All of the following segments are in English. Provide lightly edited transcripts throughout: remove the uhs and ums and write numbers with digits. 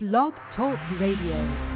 Blog Talk Radio.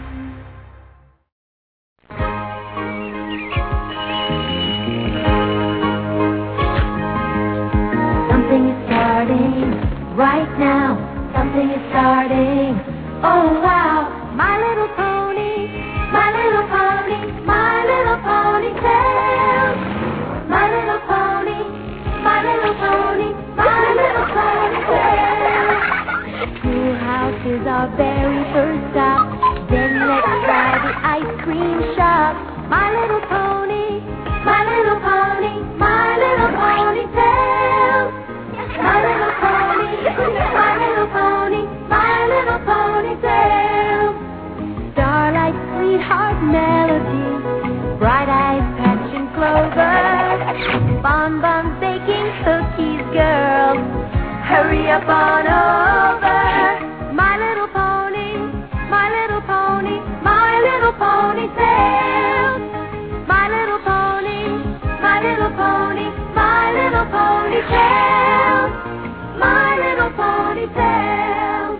Something is starting right now. Something is starting. Oh wow! My little pony, my little pony, my little ponytail. My little pony, my little pony, my little ponytail. Schoolhouse is our very first stop. Then let's try the ice cream shop. My little pony, my little pony, my little ponytail. My little pony, my little pony, my little ponytail. Starlight, sweetheart, melody, bright eyes, passion, clover, bonbons, baking cookies, girl. Hurry up on over. My little pony, my little pony, my little ponytail. My little pony, my little pony, my little ponytail. My little ponytail.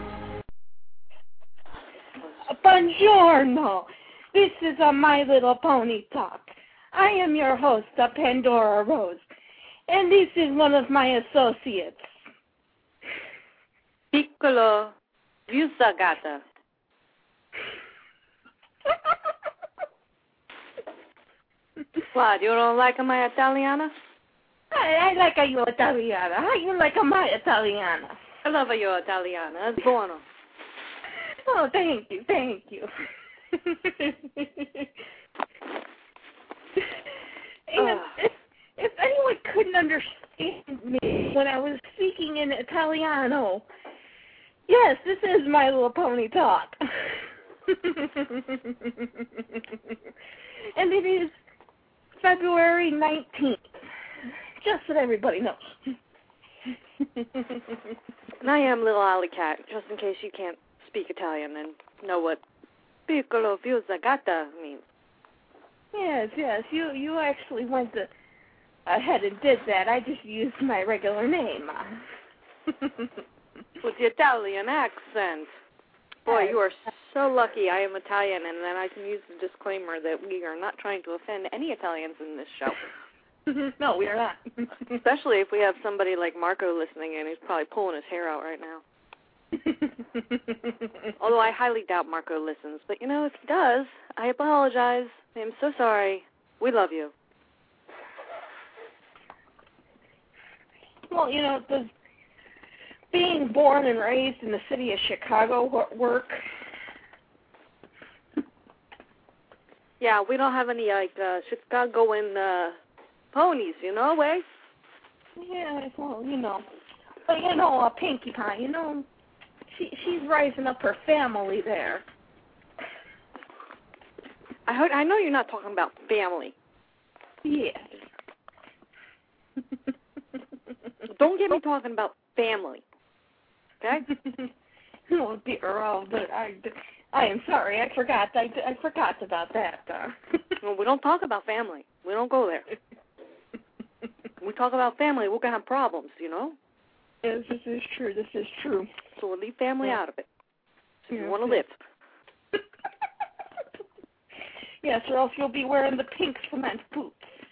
Buongiorno. This is a My Little Pony Talk. I am your host, Pandora Rose, and this is one of my associates. Piccolo Fusagata. What, you don't like my Italiana? I like a your Italiana. How you like a my Italiana? I love your Italiana. It's buono. Oh, thank you, thank you. And if anyone couldn't understand me when I was speaking in Italiano, yes, this is My Little Pony Talk. And it is February 19th, just so everybody knows. And I am Little Alley Cat, just in case you can't speak Italian and know what Piccolo Fusagata means. Yes, you actually went ahead and did that. I just used my regular name. With the Italian accent. Boy, you are so lucky I am Italian, and then I can use the disclaimer that we are not trying to offend any Italians in this show. No, we are not. Especially if we have somebody like Marco listening in who's probably pulling his hair out right now. Although I highly doubt Marco listens. But, if he does, I apologize. I am so sorry. We love you. Well, does being born and raised in the city of Chicago work? Yeah, we don't have any, Chicagoan ponies, eh? Yeah, well, But, a Pinkie Pie, she's raising up her family there. I know you're not talking about family. Yes. Don't get me talking about family. Okay? Oh dear, but I am sorry. I forgot. I forgot about that. Well, we don't talk about family. We don't go there. We talk about family, we're gonna have problems. Yes, this is true. This is true. So we'll leave family out of it. If you want to live. Yes, or else you'll be wearing the pink cement boots.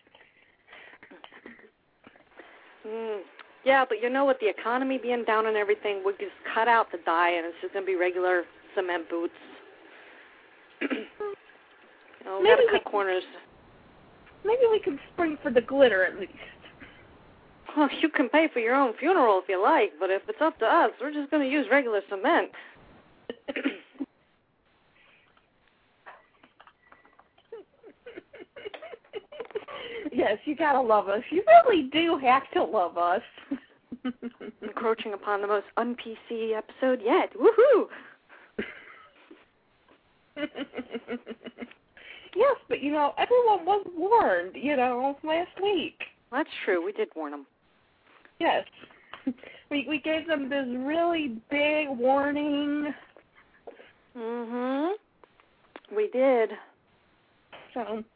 Yeah, but with the economy being down and everything, we just cut out the dye, and it's just going to be regular cement boots. We got to cut corners. Maybe we could spring for the glitter at least. Well, you can pay for your own funeral if you like, but if it's up to us, we're just going to use regular cement. Yes, you gotta love us. You really do have to love us. Encroaching upon the most un-PC episode yet. Woohoo! Yes, but everyone was warned, last week. That's true. We did warn them. Yes. We gave them this really big warning. We did. So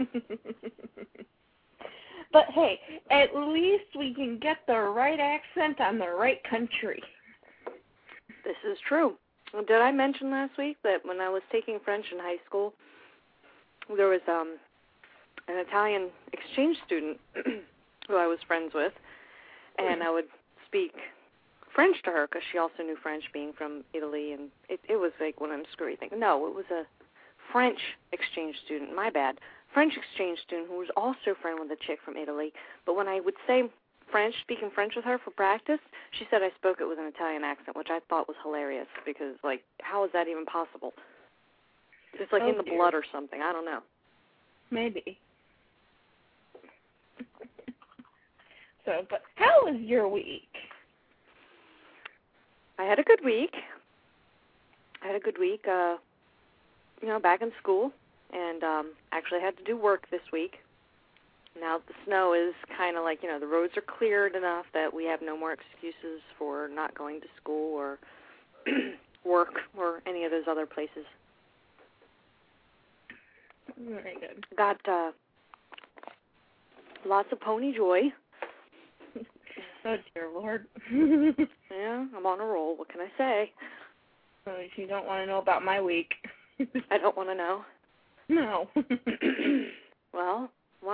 But hey, at least we can get the right accent on the right country. This is true. Did I mention last week that when I was taking French in high school, there was an Italian exchange student who I was friends with, and I would speak French to her because she also knew French, being from Italy, and it was like one of them screwy things. No, it was a French exchange student. My bad. French exchange student who was also friend with a chick from Italy. But when I would say speaking French with her for practice, she said I spoke it with an Italian accent, which I thought was hilarious because, like, how is that even possible? It's like in the blood or something. I don't know. Maybe. So, but how was your week? I had a good week. Back in school, and actually had to do work this week. Now the snow is kind of like, the roads are cleared enough that we have no more excuses for not going to school or work or any of those other places. Very good. Got lots of pony joy. Oh, dear Lord. Yeah, I'm on a roll. What can I say? Well, if you don't want to know about my week. I don't want to know. No. Well,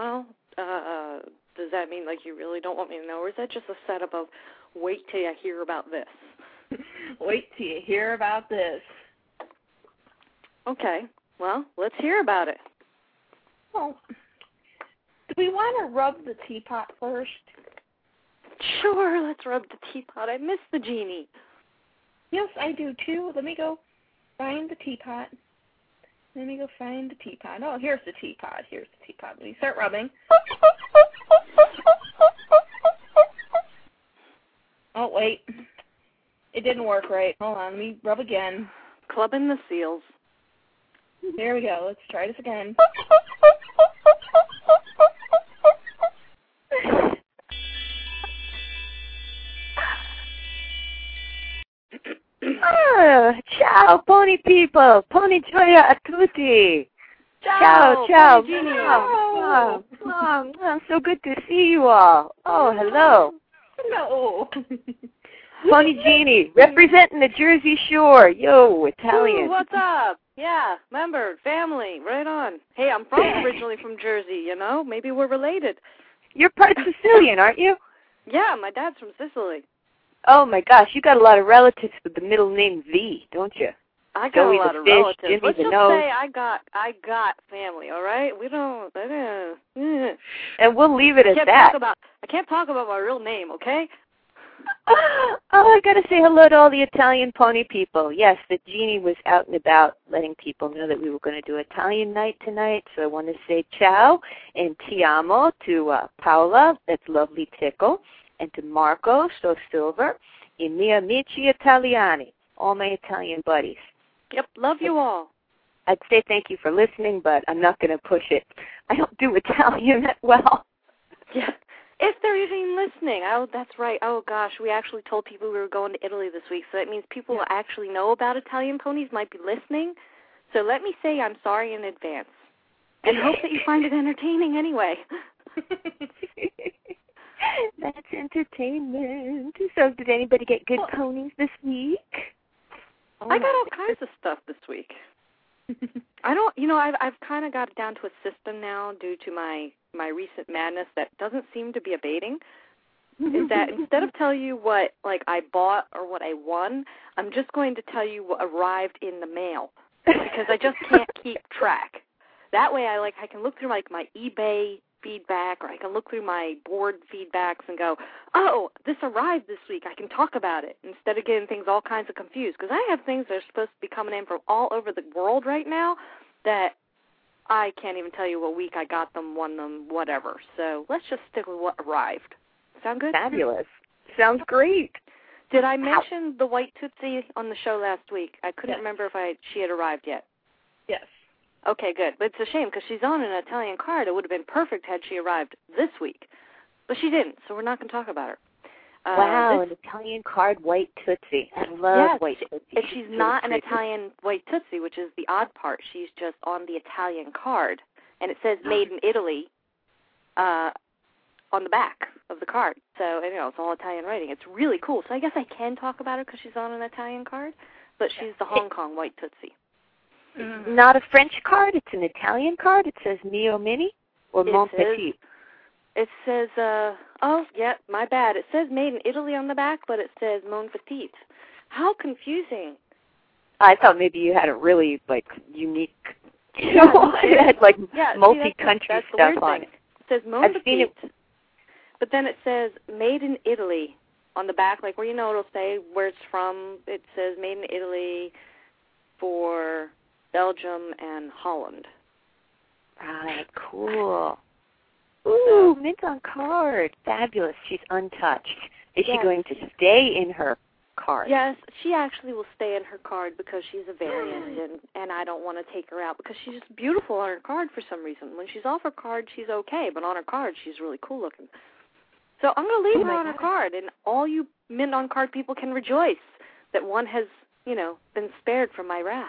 does that mean, like, you really don't want me to know, or is that just a setup of wait till you hear about this? Wait till you hear about this. Okay. Well, let's hear about it. Well, do we want to rub the teapot first? Sure, let's rub the teapot. I miss the genie. Yes, I do, too. Let me go find the teapot. Oh, here's the teapot. Let me start rubbing. Oh, wait. It didn't work right. Hold on. Let me rub again. Clubbing the seals. There we go. Let's try this again. Ciao, pony people. Pony gioia a tutti. Ciao, ciao. So good to see you all. Oh, hello. Hello. Pony Genie, representing the Jersey Shore. Yo, Italian. Ooh, what's up? Yeah, member, family, right on. Hey, I'm originally from Jersey, Maybe we're related. You're part Sicilian, aren't you? Yeah, my dad's from Sicily. Oh, my gosh, you got a lot of relatives with the middle name V, don't you? I got Joey a lot the of fish, relatives. Jimmy Let's the just nose. say I got family, all right? We don't... And we'll leave it at that. I can't talk about my real name, okay? Oh, I got to say hello to all the Italian pony people. Yes, the Genie was out and about letting people know that we were going to do Italian night tonight, so I want to say ciao and ti amo to Paola, that's lovely tickle, and to Marco, so silver, e miei amici italiani, all my Italian buddies. Yep, love you all. I'd say thank you for listening, but I'm not going to push it. I don't do Italian that well. Yeah. If they're even listening. Oh, that's right. Oh, gosh, we actually told people we were going to Italy this week, so that means people who actually know about Italian ponies might be listening. So let me say I'm sorry in advance and hope that you find it entertaining anyway. That's entertainment. So did anybody get good ponies this week? I got all kinds of stuff this week. I don't, I've kind of got it down to a system now due to my recent madness that doesn't seem to be abating, is that instead of tell you what, like, I bought or what I won, I'm just going to tell you what arrived in the mail because I just can't keep track. That way I can look through, like, my eBay feedback, or I can look through my board feedbacks and go, oh, this arrived this week. I can talk about it instead of getting things all kinds of confused, because I have things that are supposed to be coming in from all over the world right now that I can't even tell you what week I got them, won them, whatever. So let's just stick with what arrived. Sound good? Fabulous. Sounds great. Did I mention the white Tootsie on the show last week? I couldn't remember if she had arrived yet. Yes. Okay, good. But it's a shame because she's on an Italian card. It would have been perfect had she arrived this week. But she didn't, so we're not going to talk about her. Wow, an Italian card white Tootsie. I love white Tootsie. She's not an Italian white Tootsie, which is the odd part. She's just on the Italian card. And it says made in Italy on the back of the card. So, it's all Italian writing. It's really cool. So I guess I can talk about her because she's on an Italian card. but she's the Hong Kong White Tootsie. Not a French card. It's an Italian card. It says Mio Mini or Mon Petit. It says, oh, yeah, my bad. It says made in Italy on the back, but it says Mon Petit. How confusing. I thought maybe you had a really, unique, it had, multi-country stuff on it. It says Mon Petit, but then it says made in Italy on the back, where it'll say where it's from. It says made in Italy for Belgium and Holland. Right, cool. Ooh, mint on card. Fabulous. She's untouched. Is she going to stay in her card? Yes, she actually will stay in her card because she's a variant, and I don't want to take her out because she's just beautiful on her card for some reason. When she's off her card, she's okay, but on her card, she's really cool looking. So I'm going to leave her on her card, and all you mint on card people can rejoice that one has, been spared from my wrath.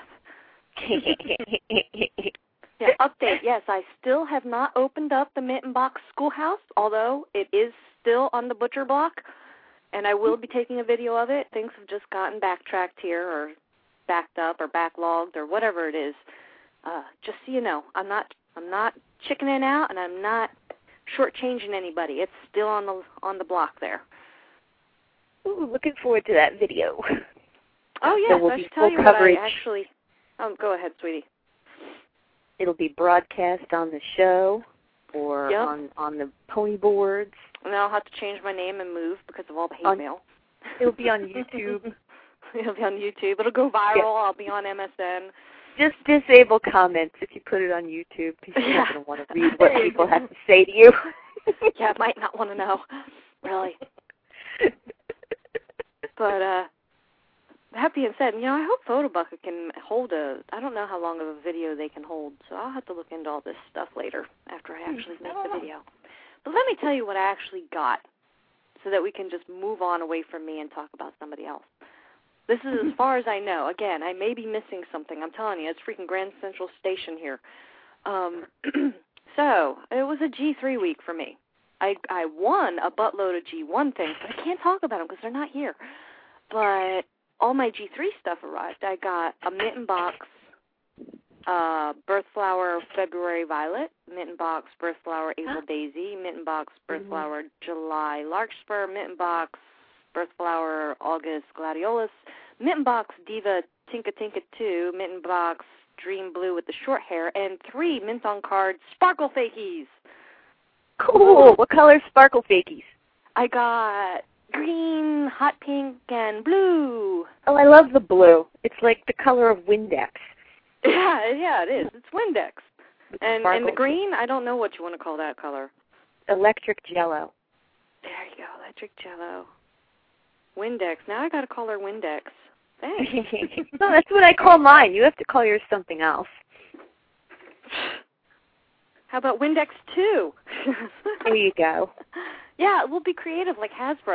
Yeah, update, yes, I still have not opened up the Mint and Box Schoolhouse, although it is still on the butcher block, and I will be taking a video of it. Things have just gotten backtracked here or backed up or backlogged or whatever it is. Just so you know, I'm not chickening out, and I'm not shortchanging anybody. It's still on the block there. Ooh, looking forward to that video. Oh, yes, I should tell you coverage. What I actually... go ahead, sweetie. It'll be broadcast on the show or on the pony boards. And I'll have to change my name and move because of all the hate mail. It'll be on YouTube. It'll be on YouTube. It'll go viral. Yeah. I'll be on MSN. Just disable comments if you put it on YouTube because you're not going to want to read what people have to say to you. Yeah, I might not want to know, really. But that being said, I hope Photobucket can hold I don't know how long of a video they can hold, so I'll have to look into all this stuff later after I actually make the video. But let me tell you what I actually got so that we can just move on away from me and talk about somebody else. This is as far as I know. Again, I may be missing something. I'm telling you, it's freaking Grand Central Station here. So, it was a G3 week for me. I won a buttload of G1 things, but I can't talk about them because they're not here. But all my G3 stuff arrived. I got a Mint and Box Birth Flower February Violet, Mint and Box Birth Flower April Daisy, Mint and Box Birth Flower July Larkspur, Mint and Box Birth Flower August Gladiolus, Mint and Box Diva Tinka Tinka 2, Mint and Box Dream Blue with the short hair, and 3 Mint on Card Sparkle Fakies. Cool. What color Sparkle Fakies? I got green, hot pink, and blue. Oh, I love the blue. It's like the color of Windex. Yeah, it is. It's Windex. And the green, I don't know what you want to call that color. Electric Jello. There you go, Electric Jello. Windex. Now I got to call her Windex. Thanks. No, that's what I call mine. You have to call yours something else. How about Windex 2? There you go. Yeah, we'll be creative like Hasbro.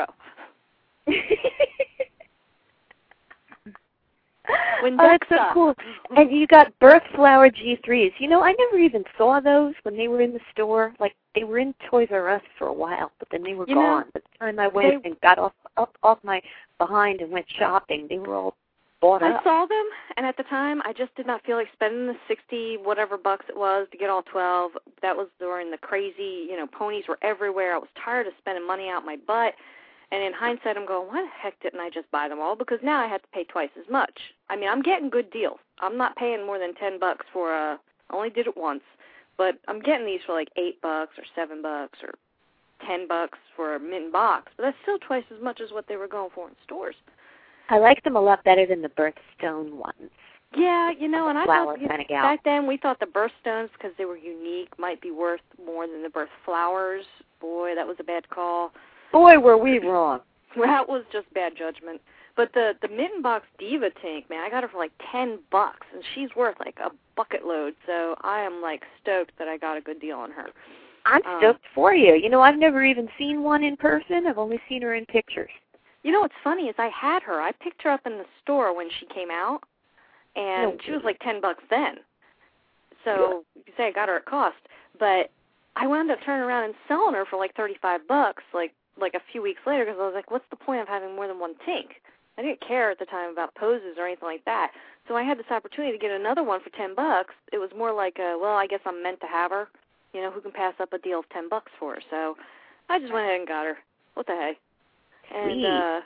Oh, that's so cool. And you got Birth Flower G3s. I never even saw those when they were in the store. Like, they were in Toys R Us for a while, but then they were gone. By the time I went and got off my behind and went shopping, they were all bought up. I saw them, and at the time, I just did not feel like spending the 60 whatever bucks it was to get all 12. That was during the crazy, ponies were everywhere. I was tired of spending money out my butt. And in hindsight, I'm going, why the heck didn't I just buy them all? Because now I have to pay twice as much. I mean, I'm getting good deals. I'm not paying more than $10 for I only did it once. But I'm getting these for like $8 or $7 or $10 for a mint box. But that's still twice as much as what they were going for in stores. I like them a lot better than the birthstone ones. Yeah, and I thought kind of back then we thought the birthstones, because they were unique, might be worth more than the birth flowers. Boy, that was a bad call. Boy, were we wrong. Well, that was just bad judgment. But the Mint and Box Diva tank, man, I got her for like $10, and she's worth like a bucket load. So I am like stoked that I got a good deal on her. I'm stoked for you. I've never even seen one in person. I've only seen her in pictures. What's funny is I had her. I picked her up in the store when she came out, and she was like $10 then. So you could say I got her at cost. But I wound up turning around and selling her for like $35, like a few weeks later, because I was like, what's the point of having more than one tank? I didn't care at the time about poses or anything like that. So I had this opportunity to get another one for $10. It was more like, I guess I'm meant to have her. You know, who can pass up a deal of $10 for her? So I just went ahead and got her. What the heck? And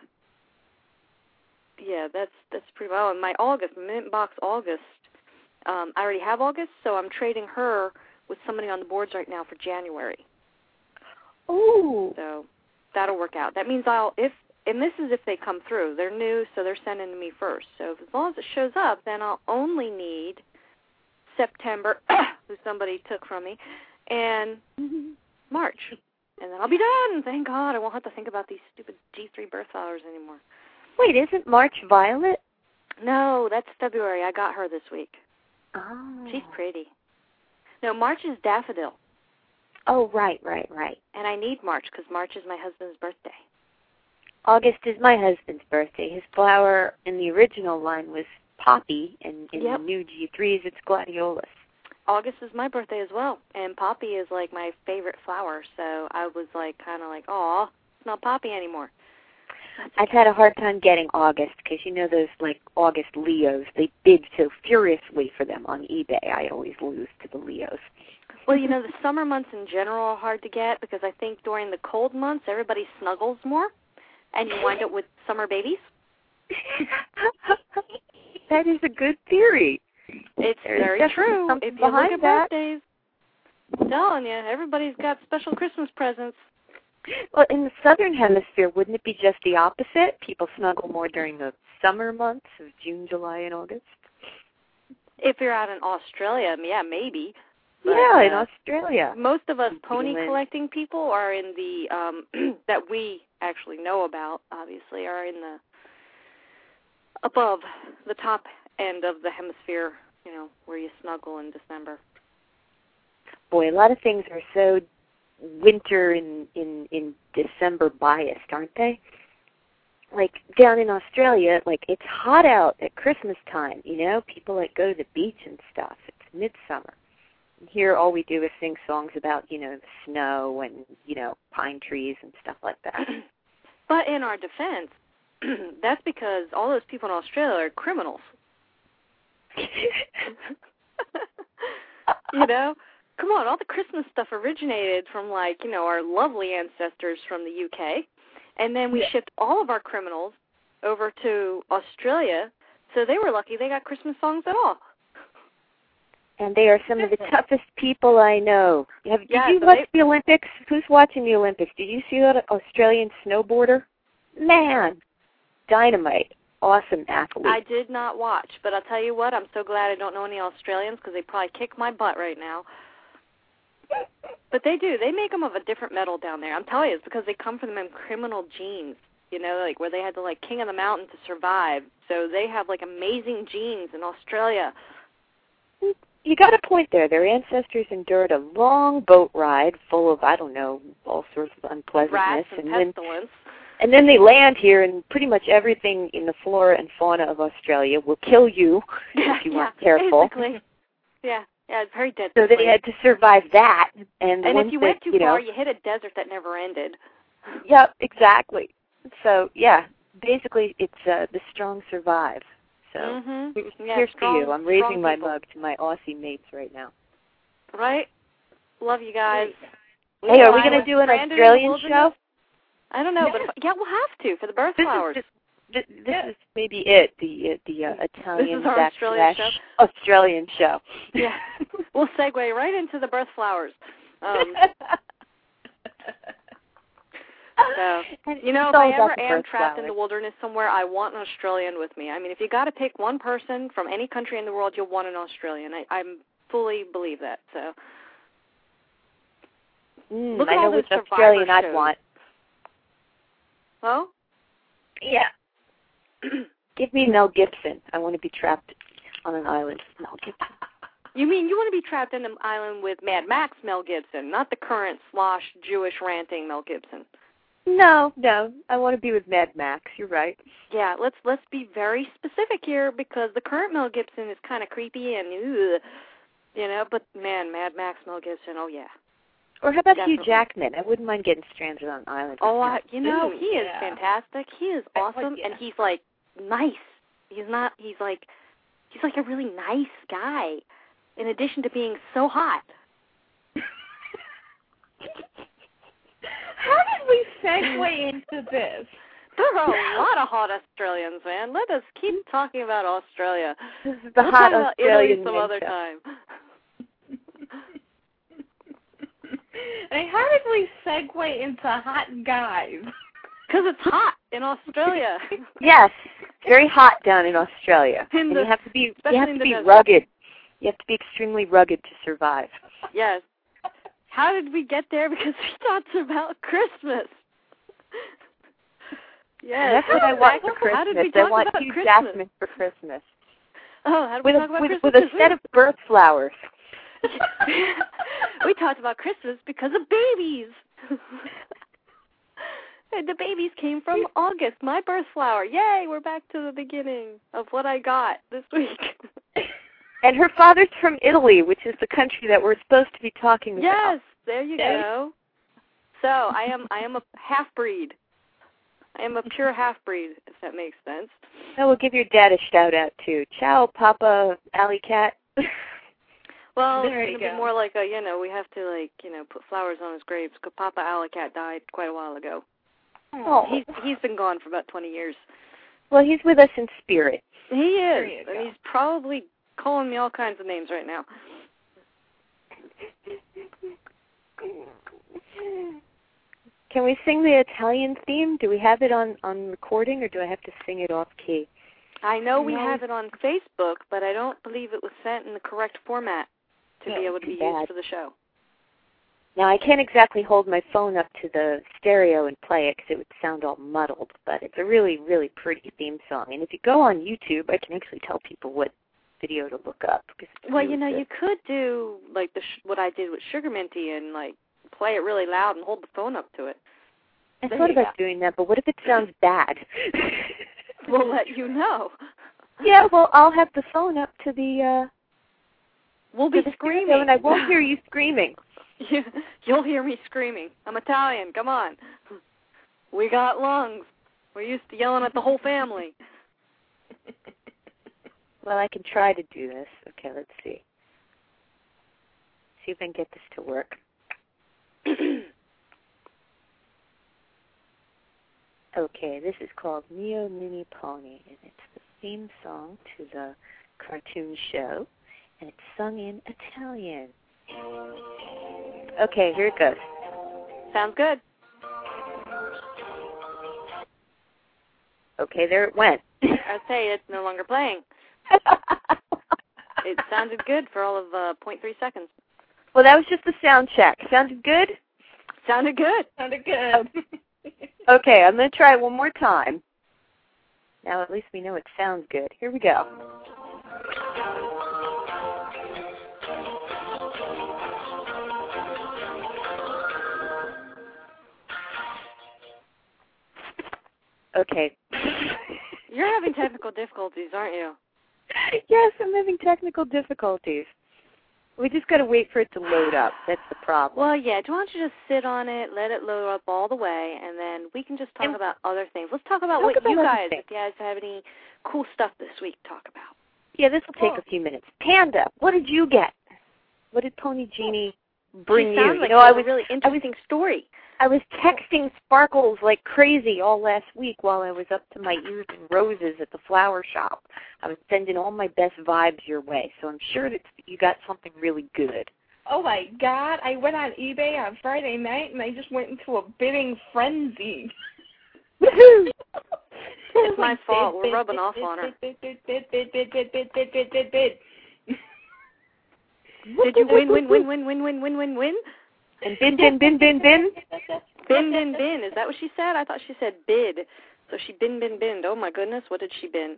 yeah, that's pretty well. And my August, Mint Box August, I already have August, so I'm trading her with somebody on the boards right now for January. Ooh. So that'll work out. That means and this is if they come through. They're new, so they're sending to me first. So as long as it shows up, then I'll only need September, who somebody took from me, and March. And then I'll be done. Thank God. I won't have to think about these stupid G3 birth flowers anymore. Wait, isn't March violet? No, that's February. I got her this week. Oh. She's pretty. No, March is daffodil. Oh, right. And I need March because March is my husband's birthday. August is my husband's birthday. His flower in the original line was poppy, and in the new G3s, it's gladiolus. August is my birthday as well, and poppy is like my favorite flower. So I was like, kind of like, aw, it's not poppy anymore. I've had a hard time getting August because you know those like August Leos. They bid so furiously for them on eBay. I always lose to the Leos. Well, you know, the summer months in general are hard to get because I think during the cold months everybody snuggles more, and you wind up with summer babies. That is a good theory. It's very true. If you look at birthdays, I'm telling you, everybody's got special Christmas presents. Well, in the southern hemisphere, wouldn't it be just the opposite? People snuggle more during the summer months of June, July, and August? If you're out in Australia, yeah, maybe. But, yeah, in Australia. Most of us pony collecting people are in the, that we actually know about, obviously, are in the, above the top end of the hemisphere, you know, where you snuggle in December. Boy, a lot of things are so winter in December biased, aren't they? Like down in Australia, like it's hot out at Christmas time, you know, people like go to the beach and stuff. It's midsummer. And here all we do is sing songs about, you know, the snow and, you know, pine trees and stuff like that. But in our defense, that's because all those people in Australia are criminals. You know? Come on, all the Christmas stuff originated from, like, you know, our lovely ancestors from the UK, and then we shipped all of our criminals over to Australia, so they were lucky they got Christmas songs at all. And they are some of the toughest people I know. Did you so watch the Olympics? Who's watching the Olympics? Did you see that Australian snowboarder? Man, dynamite. Awesome athlete. I did not watch, but I'll tell you what, I'm so glad I don't know any Australians because they probably kick my butt right now. But they do. They make them of a different metal down there. I'm telling you, it's because they come from them criminal genes, you know, like where they had to, like, king of the mountain to survive. So they have, like, amazing genes in Australia. You got a point there. Their ancestors endured a long boat ride full of, I don't know, all sorts of unpleasantness. Rats and pestilence. And then they land here, and pretty much everything in the flora and fauna of Australia will kill you if you aren't careful. Basically. Yeah, it's very deadly. So they had to survive that. And if you went too far, you hit a desert that never ended. Yep, exactly. So, yeah, basically it's the strong survive. So here's to you. I'm raising my mug to my Aussie mates right now. Right? Love you guys. Hey, are we going to do an Australian show? I don't know, but yeah, we'll have to for the birth flowers. This is maybe it, the Italian Australian show. Yeah, we'll segue right into the birth flowers. So, you know, if I ever am trapped in the wilderness somewhere, I want an Australian with me. I mean, if you got to pick one person from any country in the world, you'll want an Australian. I fully believe that. So, look at I know all which those Australian shows. I'd want. Oh? Yeah. Give me Mel Gibson. I want to be trapped on an island with Mel Gibson. You mean you want to be trapped in an island with Mad Max Mel Gibson, not the current slosh Jewish ranting Mel Gibson? No. I want to be with Mad Max. You're right. Yeah, let's be very specific here because the current Mel Gibson is kind of creepy and, you know, but man, Mad Max Mel Gibson, oh yeah. Or how about Hugh Jackman? I wouldn't mind getting stranded on an island. Oh, you know, he is fantastic. He is awesome, and he's like nice. He's like a really nice guy, in addition to being so hot. How did we segue into this? There are a lot of hot Australians, man. Let us keep talking about Australia. This is the we'll hot talk about Australian Italy some other time. How did we segue into hot guys? Because it's hot in Australia. Yes, very hot down in Australia. And you have to be rugged. You have to be extremely rugged to survive. Yes. How did we get there? Because we talked about Christmas. Yes. That's what I want for Christmas. How did we talk I want about Hugh Christmas? Jackman for Christmas. Oh, how did we talk about Christmas? With a set of birth flowers. We talked about Christmas because of babies. And the babies came from August, my birth flower. Yay, we're back to the beginning of what I got this week. And her father's from Italy, which is the country that we're supposed to be talking about. Yes, there you go. So I am a half-breed. I am a pure half-breed, if that makes sense. So we'll give your dad a shout-out, too. Ciao, Papa Alley Cat. Well, it's going to be more like we have to, put flowers on his graves, because Papa Alley Cat died quite a while ago. Oh. He's been gone for about 20 years. Well, he's with us in spirit. He is, and he's probably calling me all kinds of names right now. Can we sing the Italian theme? Do we have it on recording, or do I have to sing it off-key? I know we have it on Facebook, but I don't believe it was sent in the correct format to be able to be used for the show. Now, I can't exactly hold my phone up to the stereo and play it because it would sound all muddled, but it's a really, really pretty theme song. And if you go on YouTube, I can actually tell people what video to look up. Well, you could do like what I did with Sugar Minty and play it really loud and hold the phone up to it. I thought about doing that, but what if it sounds bad? We'll let you know. Yeah, well, I'll have the phone up to the we'll be screaming. And I won't hear you screaming. You'll hear me screaming. I'm Italian. Come on. We got lungs. We're used to yelling at the whole family. Well, I can try to do this. Okay, let's see. See if I can get this to work. Okay, this is called Mio Mini Pony, and it's the theme song to the cartoon show, and it's sung in Italian. Okay, here it goes. Sounds good. Okay, there it went. I'd say it's no longer playing. It sounded good for all of 0.3 seconds. Well, that was just the sound check. Sounded good? Sounded good. Sounded good. Okay, I'm going to try it one more time. Now at least we know it sounds good. Here we go. Okay. You're having technical difficulties, aren't you? Yes, I'm having technical difficulties. We just got to wait for it to load up. That's the problem. Well, yeah. Why don't you just sit on it, let it load up all the way, and then we can just talk about other things. Let's talk about what you guys, if you guys have any cool stuff this week, talk about. Yeah, this will take a few minutes. Panda, what did you get? What did Pony Genie bring you? Sounds like a really interesting story. I was texting Sparkles like crazy all last week while I was up to my ears in roses at the flower shop. I was sending all my best vibes your way, so I'm sure that you got something really good. Oh, my God. I went on eBay on Friday night, and I just went into a bidding frenzy. It's my fault. We're rubbing off on her. Did you win? And bin? Bin. Is that what she said? I thought she said bid. So she bin. Oh, my goodness. What did she bin?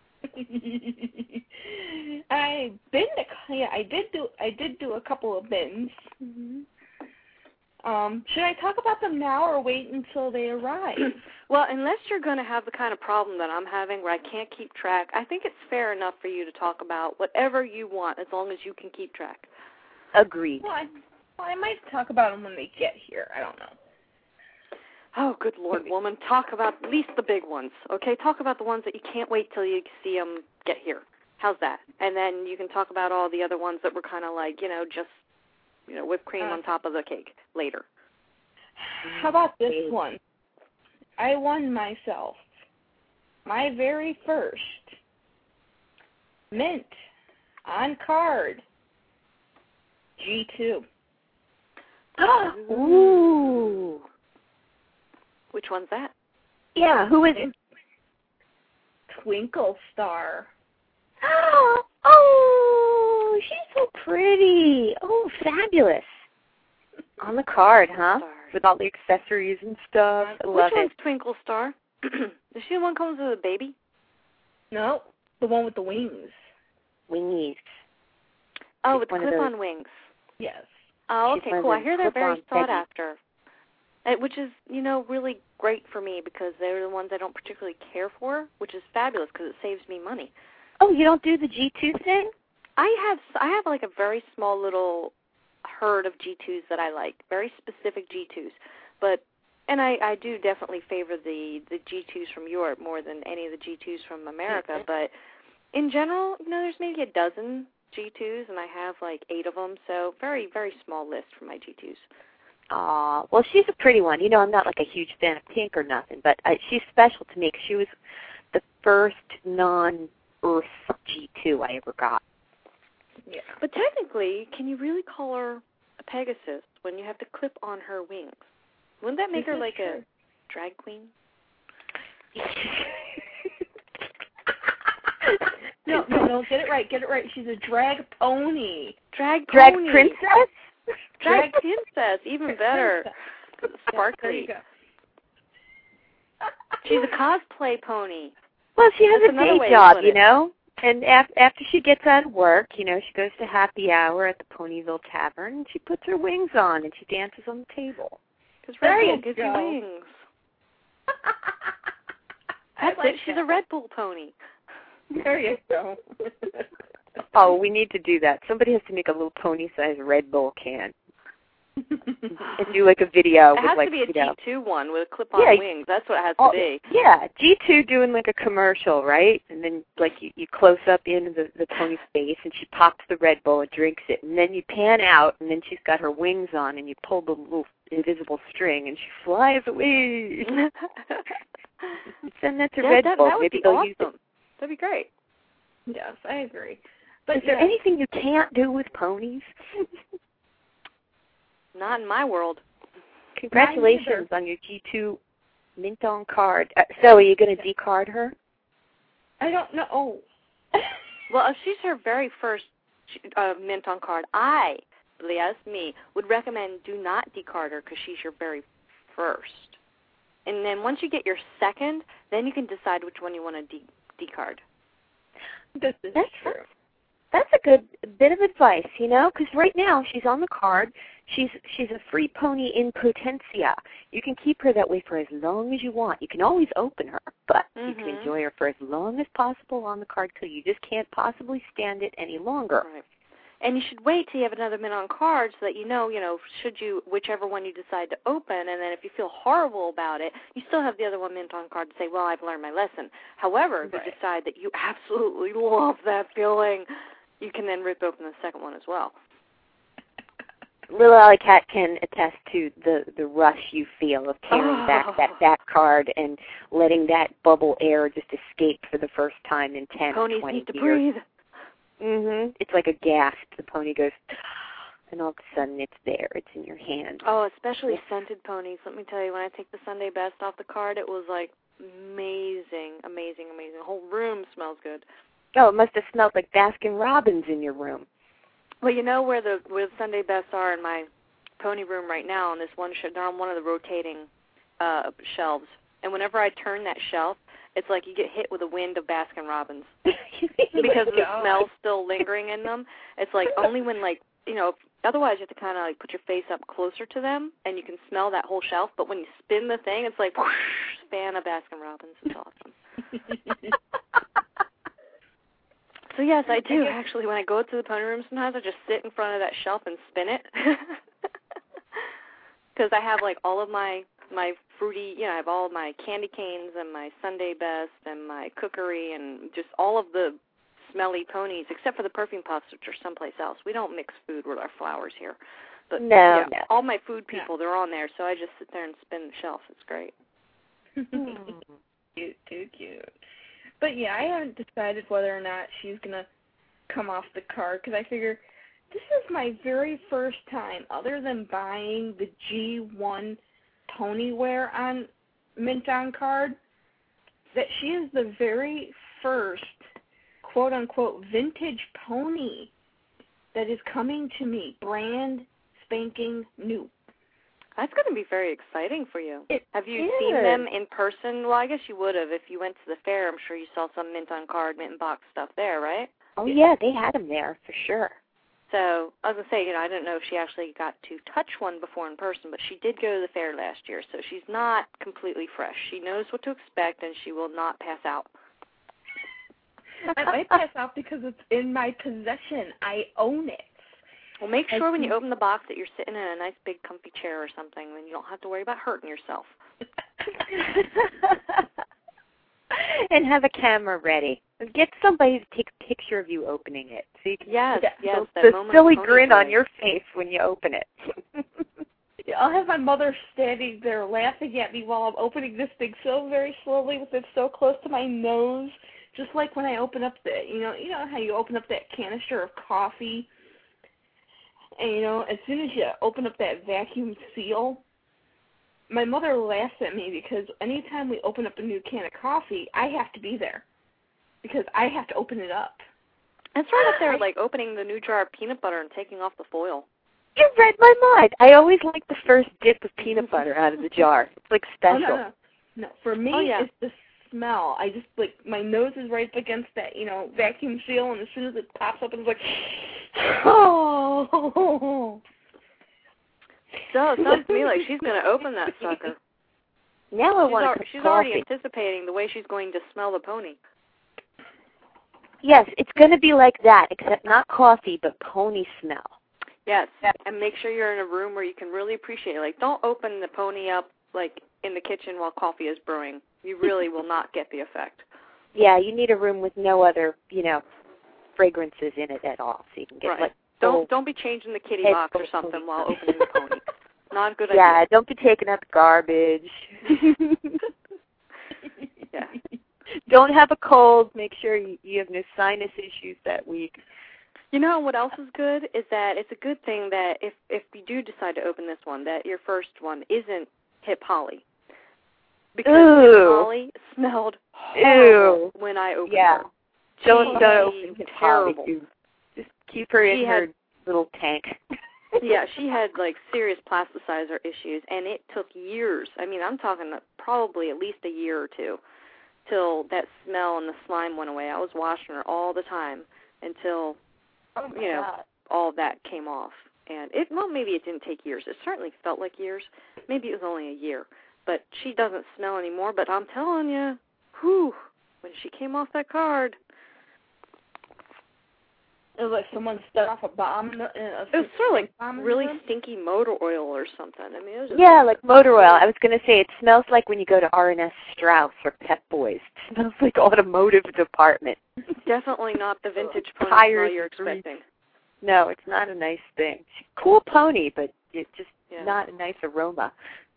I did do a couple of bins. Mm-hmm. Should I talk about them now or wait until they arrive? Well, unless you're going to have the kind of problem that I'm having where I can't keep track, I think it's fair enough for you to talk about whatever you want as long as you can keep track. Agreed. Well, I might talk about them when they get here. I don't know. Oh, good Lord, woman. Talk about at least the big ones, okay? Talk about the ones that you can't wait till you see them get here. How's that? And then you can talk about all the other ones that were kind of like, just, whipped cream on top of the cake later. How about this one? I won myself my very first mint on card G2. Ooh. Which one's that? Yeah, who is it? Twinkle Star. Oh, she's so pretty. Oh, fabulous. On the card, huh? With all the accessories and stuff. I love Which one's Twinkle Star? Is she the one comes with a baby? No, the one with the wings. Wingies. Oh, with the clip-on wings. Yes. Oh, okay, cool. I hear they're very sought Peggy. after, which is, really great for me because they're the ones I don't particularly care for, which is fabulous because it saves me money. Oh, you don't do the G2 thing? I have like a very small little herd of G2s that I like, very specific G2s, and I do definitely favor the G2s from Europe more than any of the G2s from America, but in general, there's maybe a dozen G2s, and I have like 8 of them, so very, very small list for my G2s. Aw, well, she's a pretty one. I'm not like a huge fan of pink or nothing, but she's special to me because she was the first non-Earth G2 I ever got. Yeah. But technically, can you really call her a Pegasus when you have to clip on her wings? Wouldn't that make her like a drag queen? No, get it right. She's a drag pony. Drag princess? Drag princess, even better. Sparkly. There you go. She's a cosplay pony. Well, she has That's a another day way to job, put it. And after she gets out of work, she goes to happy hour at the Ponyville Tavern, and she puts her wings on, and she dances on the table. Because Red Bull gives you wings. That's it. She's a Red Bull pony. There you go. Oh, we need to do that. Somebody has to make a little pony-sized Red Bull can. And do like a video it with has like to be a G2 one with clip-on wings. That's what it has to be. Yeah, G2 doing like a commercial, right? And then like you close up into the pony's face, and she pops the Red Bull and drinks it, and then you pan out, and then she's got her wings on, and you pull the little invisible string, and she flies away. Send that to Red Bull. That would be awesome. That'd be great. Yes, I agree. But is there anything you can't do with ponies? Not in my world. Congratulations on your G2 mint on card. So are you going to decard her? I don't know. Oh. Well, if she's her very first mint on card, I, bless me, would recommend do not decard her because she's your very first. And then once you get your second, then you can decide which one you want to decard. That's true. That's a good bit of advice, because right now she's on the card. She's a free pony in potentia. You can keep her that way for as long as you want. You can always open her, but you can enjoy her for as long as possible on the card till you just can't possibly stand it any longer. Right. And you should wait till you have another mint on card so that whichever one you decide to open, and then if you feel horrible about it, you still have the other one mint on card to say, well, I've learned my lesson. However, if you decide that you absolutely love that feeling, you can then rip open the second one as well. Little Alley Cat can attest to the rush you feel of carrying back that back card and letting that bubble air just escape for the first time in 10 Ponies or 20 need to years. breathe. It's like a gasp. The pony goes, and all of a sudden it's there. It's in your hand. Oh, especially scented ponies. Let me tell you, when I take the Sunday Best off the card, it was like amazing. The whole room smells good. Oh, it must have smelled like Baskin-Robbins in your room. Well, you know where the Sunday Bests are in my pony room right now on this one they're on one of the rotating shelves. And whenever I turn that shelf, it's like you get hit with a wind of Baskin-Robbins because the smell's still lingering in them. It's like only when otherwise you have to kind of put your face up closer to them and you can smell that whole shelf. But when you spin the thing, it's like whoosh, fan of Baskin-Robbins. It's awesome. So yes, I do actually. When I go to the pony room, sometimes I just sit in front of that shelf and spin it because I have like all of my my fruity, I have all my candy canes and my Sunday Best and my cookery and just all of the smelly ponies, except for the perfume puffs, which are someplace else. We don't mix food with our flowers here. But no. all my food people, they're on there, so I just sit there and spin the shelf. It's great. Cute, too cute. But yeah, I haven't decided whether or not she's going to come off the card, because I figure this is my very first time, other than buying the G1 Ponyware on Mint On card, that she is the very first quote-unquote vintage pony that is coming to me, brand spanking new. That's going to be very exciting for you. Have you is. seen them in person? Well, I guess you would have if you went to the fair. I'm sure you saw some Mint On card, Mint Box stuff there, right? Oh, yeah, they had them there for sure. So I was going to say, I didn't know if she actually got to touch one before in person, but she did go to the fair last year, so she's not completely fresh. She knows what to expect, and she will not pass out. I might pass out because it's in my possession. I own it. Well, make sure when you open the box that you're sitting in a nice big comfy chair or something, then you don't have to worry about hurting yourself. And have a camera ready. Get somebody to take a picture of you opening it. So you can yes, the silly grin on your face when you open it. I'll have my mother standing there laughing at me while I'm opening this thing so very slowly with it so close to my nose. Just like when I open up you know how you open up that canister of coffee, and as soon as you open up that vacuum seal, my mother laughs at me because anytime we open up a new can of coffee, I have to be there because I have to open it up. That's right up there, like opening the new jar of peanut butter and taking off the foil. You read my mind. I always like the first dip of peanut butter out of the jar. It's like special. Oh, no. For me, it's the smell. I just, my nose is right up against that, vacuum seal, and as soon as it pops up, it's like, oh. So it sounds to me like she's going to open that sucker. Now I want to She's already anticipating the way she's going to smell the pony. Yes, it's going to be like that, except not coffee, but pony smell. Yes, and make sure you're in a room where you can really appreciate it. Don't open the pony up, in the kitchen while coffee is brewing. You really will not get the effect. Yeah, you need a room with no other, fragrances in it at all, so you can get Don't be changing the kitty box or something while opening the pony. Not a good idea. Yeah, don't be taking out the garbage. Yeah. Don't have a cold. Make sure you have no sinus issues that week. What else is good is that it's a good thing that if you do decide to open this one, that your first one isn't Hip Holly. Because Hip Holly smelled horrible when I opened her. Don't open Hip terrible. Holly. Just keep her in her little tank. Yeah, she had serious plasticizer issues, and it took years. I mean, I'm talking probably at least a year or two till that smell and the slime went away. I was washing her all the time until all of that came off. And maybe it didn't take years. It certainly felt like years. Maybe it was only a year. But she doesn't smell anymore. But I'm telling you, when she came off that card, it was like someone set off a bomb. It was sort of like really stinky motor oil or something. I mean, it was just like motor oil. I was going to say it smells like when you go to R&S Strauss or Pep Boys. It smells like automotive department. Definitely not the vintage pony smell you're expecting. No, it's not a nice thing. Cool pony, but it's just not a nice aroma.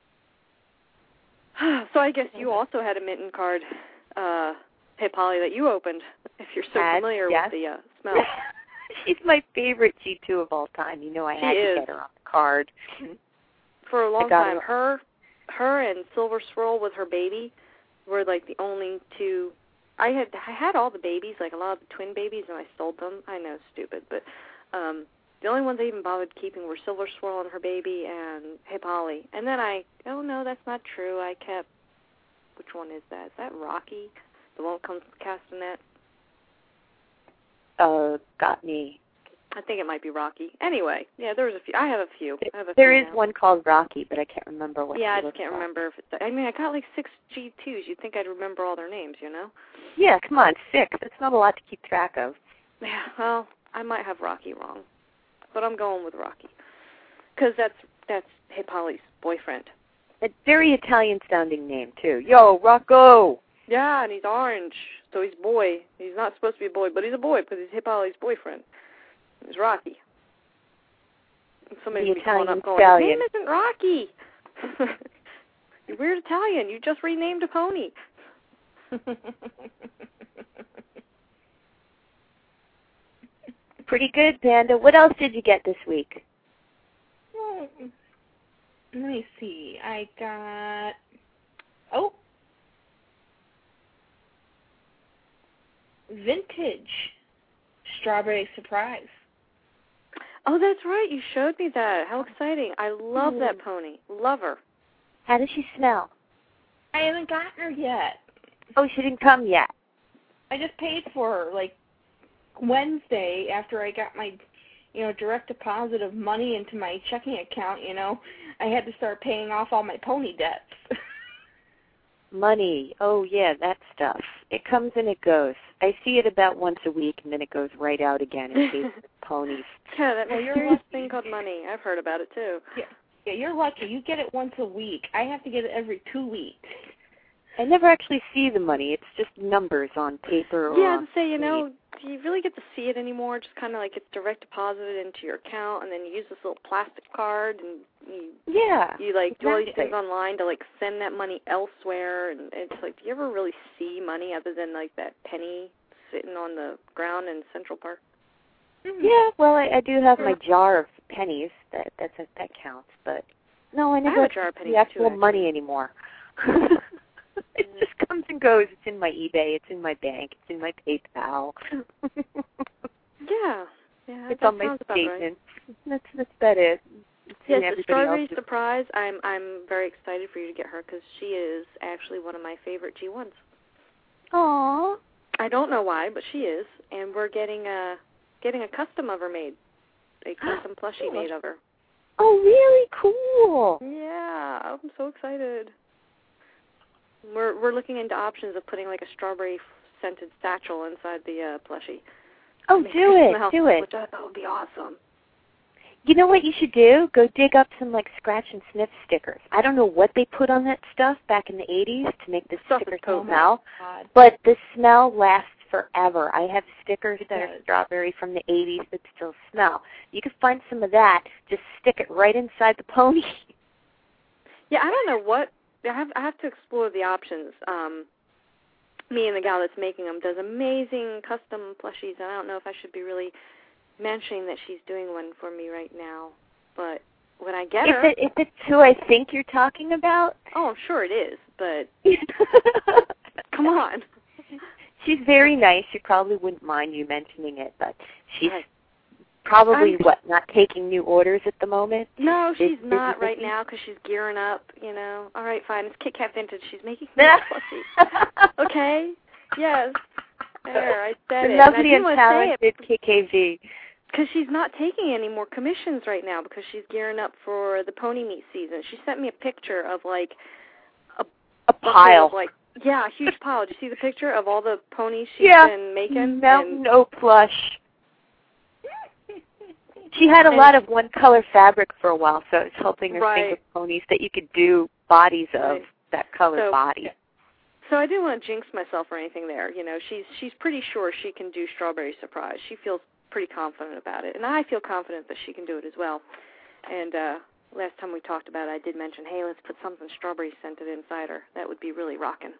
So I guess you also had a mitten card, Hip Holly, that you opened, if you're so familiar with the smell. She's my favorite G2 of all time. I had to get her on the card. For a long time, her and Silver Swirl with her baby were the only two. I had all the babies, a lot of the twin babies, and I sold them. I know, stupid, but the only ones I even bothered keeping were Silver Swirl and her baby and Hip Holly. And then oh no, that's not true. I kept, which one is that? Is that Rocky? The one that comes with castanet? Got me. I think it might be Rocky. Anyway, yeah, there was a few. I have a few. There is one called Rocky, but I can't remember what. Yeah, I just can't remember if it's. I mean, I got 6 G2s. You'd think I'd remember all their names, Yeah, come on, 6. That's not a lot to keep track of. Yeah, well, I might have Rocky wrong, but I'm going with Rocky because that's Hip Holly's boyfriend. A very Italian-sounding name, too. Yo, Rocco! Yeah, and he's orange, so he's a boy. He's not supposed to be a boy, but he's a boy because he's Hip Holly's boyfriend. He's Rocky. And somebody's be calling up going, his name isn't Rocky. You're weird Italian. You just renamed a pony. Pretty good, Panda. What else did you get this week? Well, let me see. I got... Vintage Strawberry Surprise. Oh, that's right. You showed me that. How exciting. I love that pony. Love her. How does she smell? I haven't gotten her yet. Oh, she didn't come yet. I just paid for her, like, Wednesday after I got my, direct deposit of money into my checking account, I had to start paying off all my pony debts. Money. Oh, yeah, that stuff. It comes and it goes. I see it about once a week, and then it goes right out again in case of ponies. Yeah, that mysterious thing called money. I've heard about it, too. Yeah, you're lucky. You get it once a week. I have to get it every 2 weeks. I never actually see the money. It's just numbers on paper. Yeah, I'd say, do you really get to see it anymore? Just kind of like it's direct deposited into your account, and then you use this little plastic card, and you do all these things online to, like, send that money elsewhere. And it's like, do you ever really see money other than, like, that penny sitting on the ground in Central Park? Mm-hmm. Yeah, well, I do have my jar of pennies. That counts. But, no, I never have see the actual money anymore. It just comes and goes. It's in my eBay. It's in my bank. It's in my PayPal. Yeah, it's on my statements. Right. That's about it. Yes, the Strawberry Surprise. I'm very excited for you to get her because she is actually one of my favorite G1s. Aww. I don't know why, but she is, and we're getting a custom of her made, a custom plushie made of her. Oh, really cool. Yeah, I'm so excited. We're looking into options of putting like a strawberry scented satchel inside the plushie. Oh, do it. Which I thought would be awesome. You know what you should do? Go dig up some like scratch and sniff stickers. I don't know what they put on that stuff back in the 80s to make the stickers smell, but the smell lasts forever. I have stickers that are strawberry from the 80s that still smell. You can find some of that. Just stick it right inside the pony. Yeah, I don't know what. I have to explore the options. Me and the gal that's making them does amazing custom plushies, and I don't know if I should be really mentioning that she's doing one for me right now. But when I get her... If it's who I think you're talking about? Oh, I'm sure it is, but... Come on. She's very nice. She probably wouldn't mind you mentioning it, but she's probably, not taking new orders at the moment? No, she's not right now because she's gearing up, All right, fine. It's Kit Kat Vintage. She's making me a plushie. Okay? Yes. There, I said it. Lovely and talented KKV. Because she's not taking any more commissions right now because she's gearing up for the pony meet season. She sent me a picture of, like, a pile. Of, like, a huge pile. Did you see the picture of all the ponies she's been making? Mountain Oak plush. She had a lot of one-color fabric for a while, so I was helping her think of ponies that you could do bodies of that color body. So I didn't want to jinx myself or anything there. She's pretty sure she can do Strawberry Surprise. She feels pretty confident about it, and I feel confident that she can do it as well. And last time we talked about it, I did mention, hey, let's put something strawberry scented inside her. That would be really rocking.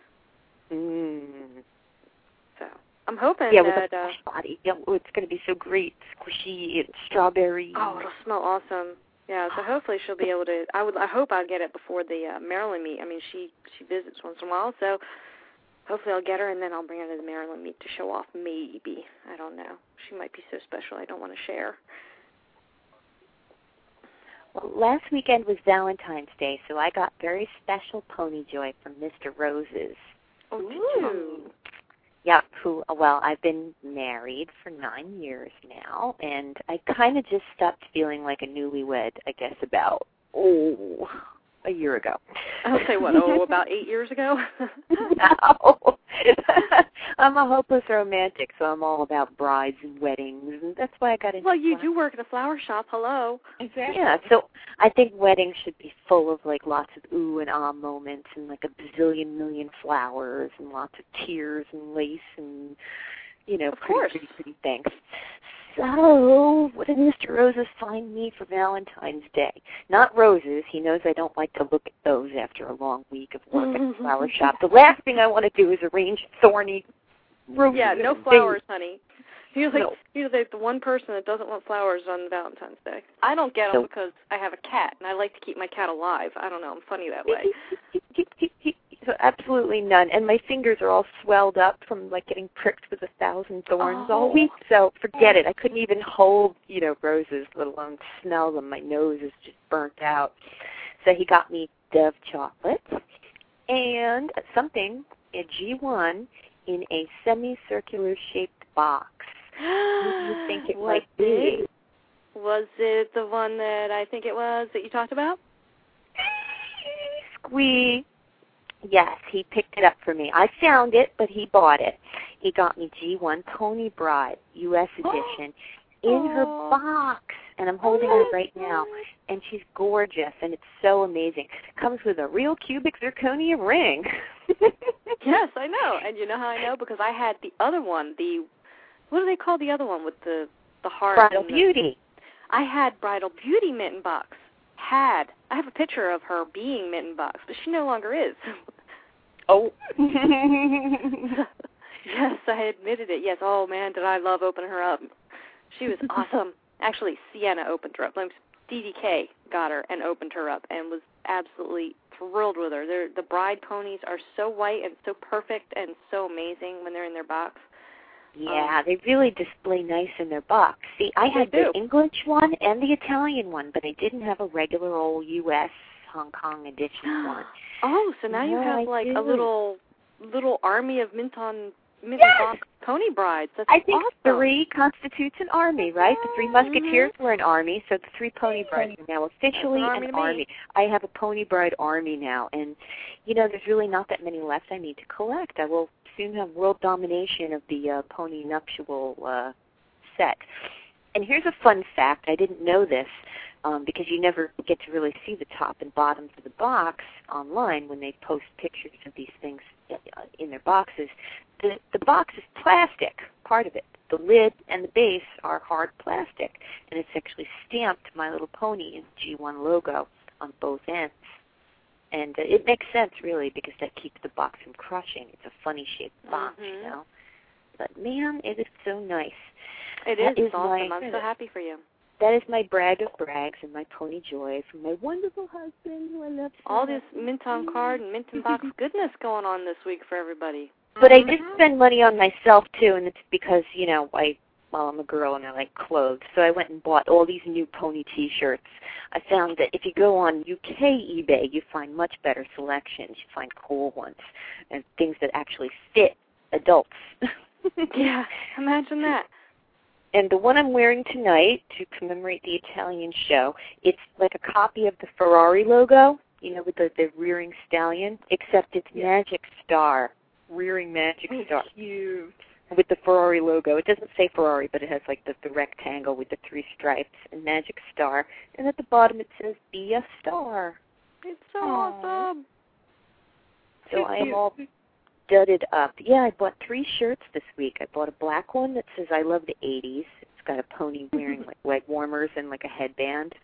So I'm hoping with a plush body. Yeah, it's going to be so great, squishy and strawberry. Oh, it'll smell awesome. Yeah, so hopefully she'll be able to. I hope I'll get it before the Maryland meet. I mean, she visits once in a while, so hopefully I'll get her, and then I'll bring her to the Maryland meet to show off. Maybe, I don't know. She might be so special. I don't want to share. Well, last weekend was Valentine's Day, so I got very special pony joy from Mr. Roses. Oh, did you? Yeah, I've been married for 9 years now, and I kind of just stopped feeling like a newlywed, I guess, about, a year ago. I'll say what, about 8 years ago? No. I'm a hopeless romantic, so I'm all about brides and weddings, and that's why I got into Well, you do work at a flower shop. Hello. Exactly. Yeah, so I think weddings should be full of, like, lots of ooh and ah moments and, like, a bazillion million flowers and lots of tears and lace and, you know, pretty things. So, what did Mr. Roses find me for Valentine's Day? Not roses. He knows I don't like to look at those after a long week of work at the flower shop. The last thing I want to do is arrange thorny roses. Yeah, no flowers, honey. You're like the one person that doesn't want flowers on Valentine's Day. I don't get them because I have a cat, and I like to keep my cat alive. I don't know. I'm funny that way. So absolutely none. And my fingers are all swelled up from, like, getting pricked with 1,000 thorns all week. So forget it. I couldn't even hold, you know, roses, let alone smell them. My nose is just burnt out. So he got me Dove chocolate and something, a G1, in a semicircular shaped box. What do you think it might be? Was it the one that I think it was that you talked about? Squee. Yes, he picked it up for me. I found it, but he bought it. He got me G1 Pony Bride, U.S. edition, in her box, and I'm holding her right now, and she's gorgeous, and it's so amazing. Comes with a real cubic zirconia ring. Yes, I know, and you know how I know? Because I had the other one, what do they call the other one with the heart? Bridal Beauty. I had Bridal Beauty mitten box. I have a picture of her being mitten box, but she no longer is. Oh. Yes, I admitted it. Yes, oh man, did I love opening her up. She was awesome. Actually, Sienna opened her up. DDK got her and opened her up and was absolutely thrilled with her. The bride ponies are so white and so perfect and so amazing when they're in their box. Yeah, they really display nice in their box. See, I had the English one and the Italian one, but I didn't have a regular old U.S. Hong Kong edition one. Oh, so now you have like a little army of mint box pony brides. That's I think awesome. 3 constitutes an army, right? The 3 Musketeers were an army, so the 3 pony brides are now officially an army. I have a pony bride army now, and, you know, there's really not that many left I need to collect. I will soon have world domination of the pony nuptial set. And here's a fun fact. I didn't know this because you never get to really see the top and bottoms of the box online when they post pictures of these things in their boxes. The box is plastic, part of it. The lid and the base are hard plastic, and it's actually stamped My Little Pony in the G1 logo on both ends. And it makes sense, really, because that keeps the box from crushing. It's a funny-shaped box, you know. But, man, it is so nice. It is. It's awesome. I'm so happy for you. That is my brag of brags and my pony joy from my wonderful husband who I love so All much. this mint on card and mint in box goodness going on this week for everybody. But I did spend money on myself, too, and it's because, you know, I'm a girl and I like clothes, so I went and bought all these new pony T-shirts. I found that if you go on UK eBay, you find much better selections. You find cool ones and things that actually fit adults. Yeah, imagine that. And the one I'm wearing tonight to commemorate the Italian show, it's like a copy of the Ferrari logo, you know, with the rearing stallion, except it's Magic Star, rearing Magic Star. Cute. With the Ferrari logo. It doesn't say Ferrari, but it has like the rectangle with the 3 stripes and Magic Star. And at the bottom it says, be a star. It's so awesome. So I am all dudded up. Yeah, I bought 3 shirts this week. I bought a black one that says I love the 80s. It's got a pony wearing like leg warmers and like a headband.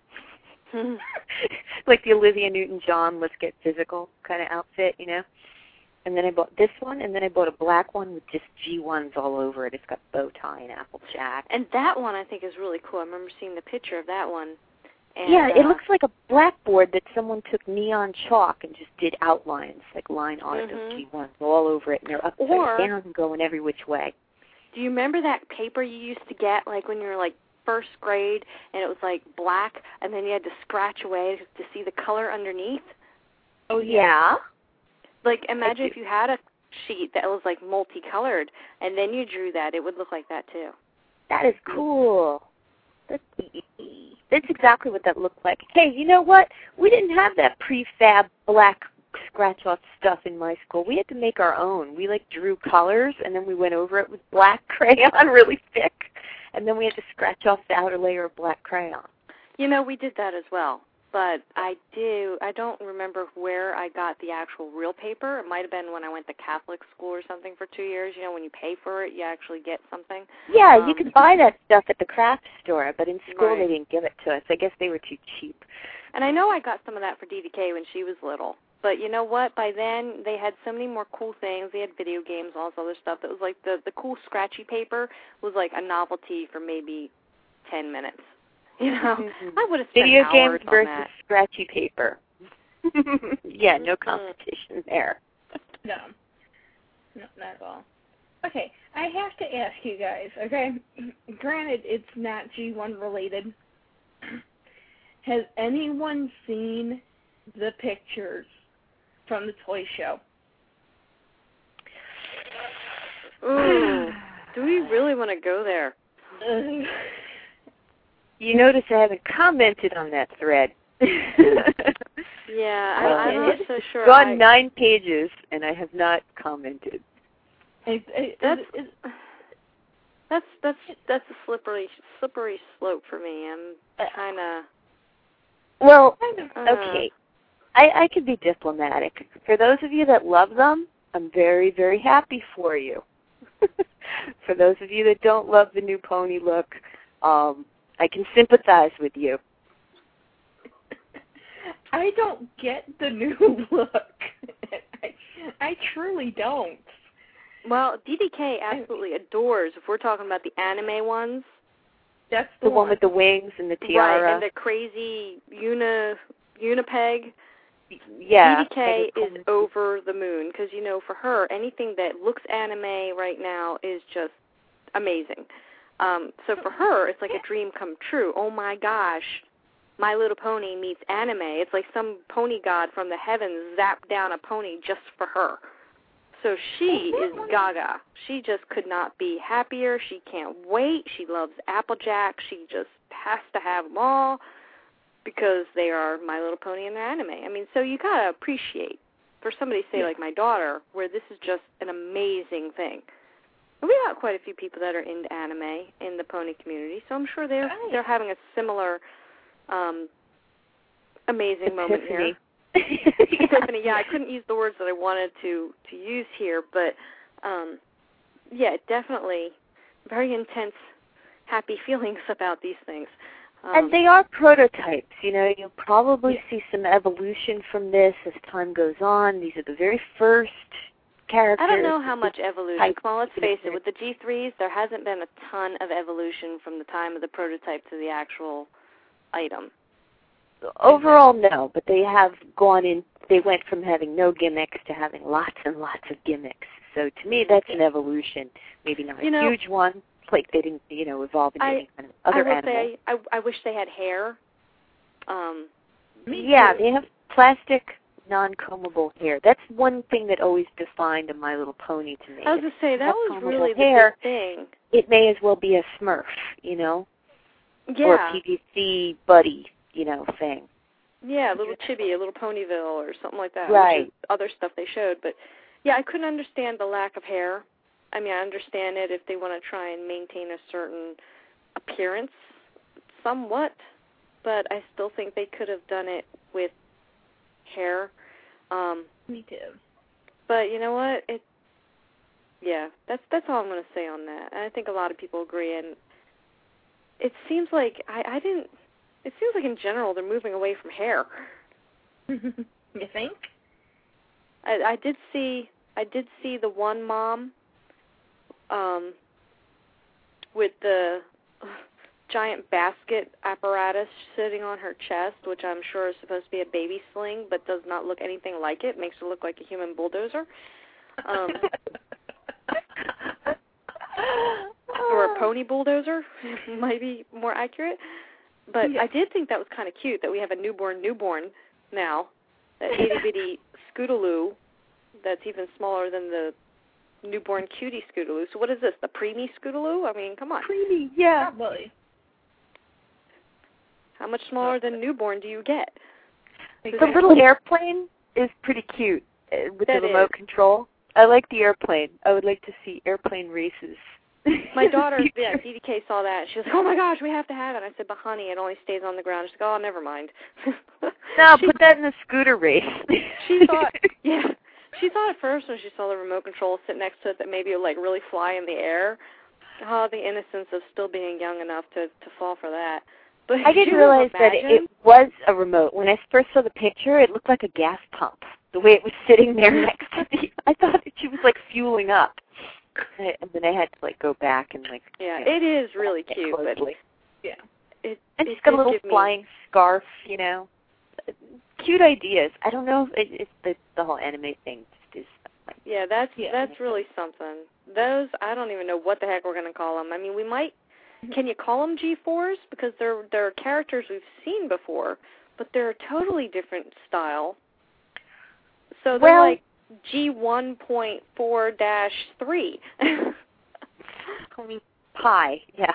Like the Olivia Newton-John Let's Get Physical kind of outfit, you know. And then I bought this one, and then I bought a black one with just G1s all over it. It's got bow tie and Applejack. And that one I think is really cool. I remember seeing the picture of that one. And, yeah, it looks like a blackboard that someone took neon chalk and just did outlines, like line art of G1s all over it, and they're upside down and going every which way. Do you remember that paper you used to get, like when you were like first grade, and it was like black, and then you had to scratch away to see the color underneath? Oh, yeah. Like, imagine if you had a sheet that was, like, multicolored, and then you drew that. It would look like that, too. That is cool. Let's see. That's exactly what that looked like. Hey, you know what? We didn't have that prefab black scratch-off stuff in my school. We had to make our own. We, drew colors, and then we went over it with black crayon really thick, and then we had to scratch off the outer layer of black crayon. We did that as well. But I don't remember where I got the actual real paper. It might have been when I went to Catholic school or something for 2 years. When you pay for it, you actually get something. Yeah, you could buy that stuff at the craft store, but in school right. They didn't give it to us. I guess they were too cheap. And I know I got some of that for DDK when she was little. But you know what? By then, they had so many more cool things. They had video games, all this other stuff. That was the cool scratchy paper was like a novelty for maybe 10 minutes. I would have spent video hours games on versus that. scratchy paper. Yeah, no competition there. No, not at all. Okay, I have to ask you guys, okay? Granted, it's not G1 related. Has anyone seen the pictures from the toy show? Ooh, do we really want to go there? You notice I haven't commented on that thread. Yeah, I'm not so sure. It's gone 9 pages, and I have not commented. That's a slippery slope for me. I'm kind of. Well, okay. I can be diplomatic. For those of you that love them, I'm very, very happy for you. For those of you that don't love the new pony look, I can sympathize with you. I don't get the new look. I truly don't. Well, DDK absolutely adores, if we're talking about the anime ones. That's the one with the wings and the tiara. Right, and the crazy unipeg. Yeah. DDK is over the moon because, for her, anything that looks anime right now is just amazing. So for her, it's like a dream come true. Oh, my gosh, My Little Pony meets anime. It's like some pony god from the heavens zapped down a pony just for her. So she is gaga. She just could not be happier. She can't wait. She loves Applejack. She just has to have them all because they are My Little Pony and they're anime. I mean, so you got to appreciate, for somebody, say, like my daughter, where this is just an amazing thing. And we got quite a few people that are into anime in the pony community, so I'm sure they're having a similar amazing moment here. Epiphany, yeah, I couldn't use the words that I wanted to use here, but yeah, definitely very intense, happy feelings about these things. And they are prototypes. You'll probably see some evolution from this as time goes on. These are the very first characters. I don't know how much evolution. Come on, let's face it. With the G3s, there hasn't been a ton of evolution from the time of the prototype to the actual item. Overall, no, but they have gone in. They went from having no gimmicks to having lots and lots of gimmicks. So to me, that's an evolution. Maybe not a huge one, like they didn't, evolve into any kind of other animal. I will say, I wish they had hair. Yeah, they have plastic, non-combable hair. That's one thing that always defined a My Little Pony to me. I was going to say, that was really hair, the big thing. It may as well be a Smurf, Yeah. or a PVC buddy, thing. Yeah, a little chibi, a little Ponyville or something like that. Right. Which is other stuff they showed. But, yeah, I couldn't understand the lack of hair. I mean, I understand it if they want to try and maintain a certain appearance somewhat, but I still think they could have done it with hair. Me too. But you know what? That's all I'm going to say on that. And I think a lot of people agree. And it seems like It seems like in general they're moving away from hair. You think? I did see the one mom with the giant basket apparatus sitting on her chest, which I'm sure is supposed to be a baby sling, but does not look anything like it. Makes her look like a human bulldozer. Or a pony bulldozer, might be more accurate. But I did think that was kind of cute that we have a newborn now, that itty-bitty Scootaloo that's even smaller than the newborn cutie Scootaloo. So what is this, the preemie Scootaloo? I mean, come on. Preemie, yeah. Probably. How much smaller than a newborn do you get? The little airplane is pretty cute with the remote control. I like the airplane. I would like to see airplane races. My daughter, DDK saw that. She was like, oh, my gosh, we have to have it. I said, but, honey, it only stays on the ground. She's like, oh, never mind. No, put that in a scooter race. She thought, she thought at first when she saw the remote control sit next to it that maybe it would, like, really fly in the air. Oh, the innocence of still being young enough to fall for that. But I didn't realize that it was a remote. When I first saw the picture, it looked like a gas pump, the way it was sitting there next to me. I thought that she was, like, fueling up. And then I had to, like, go back and, like... Yeah, it is really cute. But, yeah. And she's got a little flying scarf, you know. Cute ideas. I don't know if the whole anime thing just is... Like, yeah, that's really something. Those, I don't even know what the heck we're going to call them. I mean, we might... Can you call them G4s? Because they're characters we've seen before, but they're a totally different style. So they're like G1.4-3. Pi, yeah.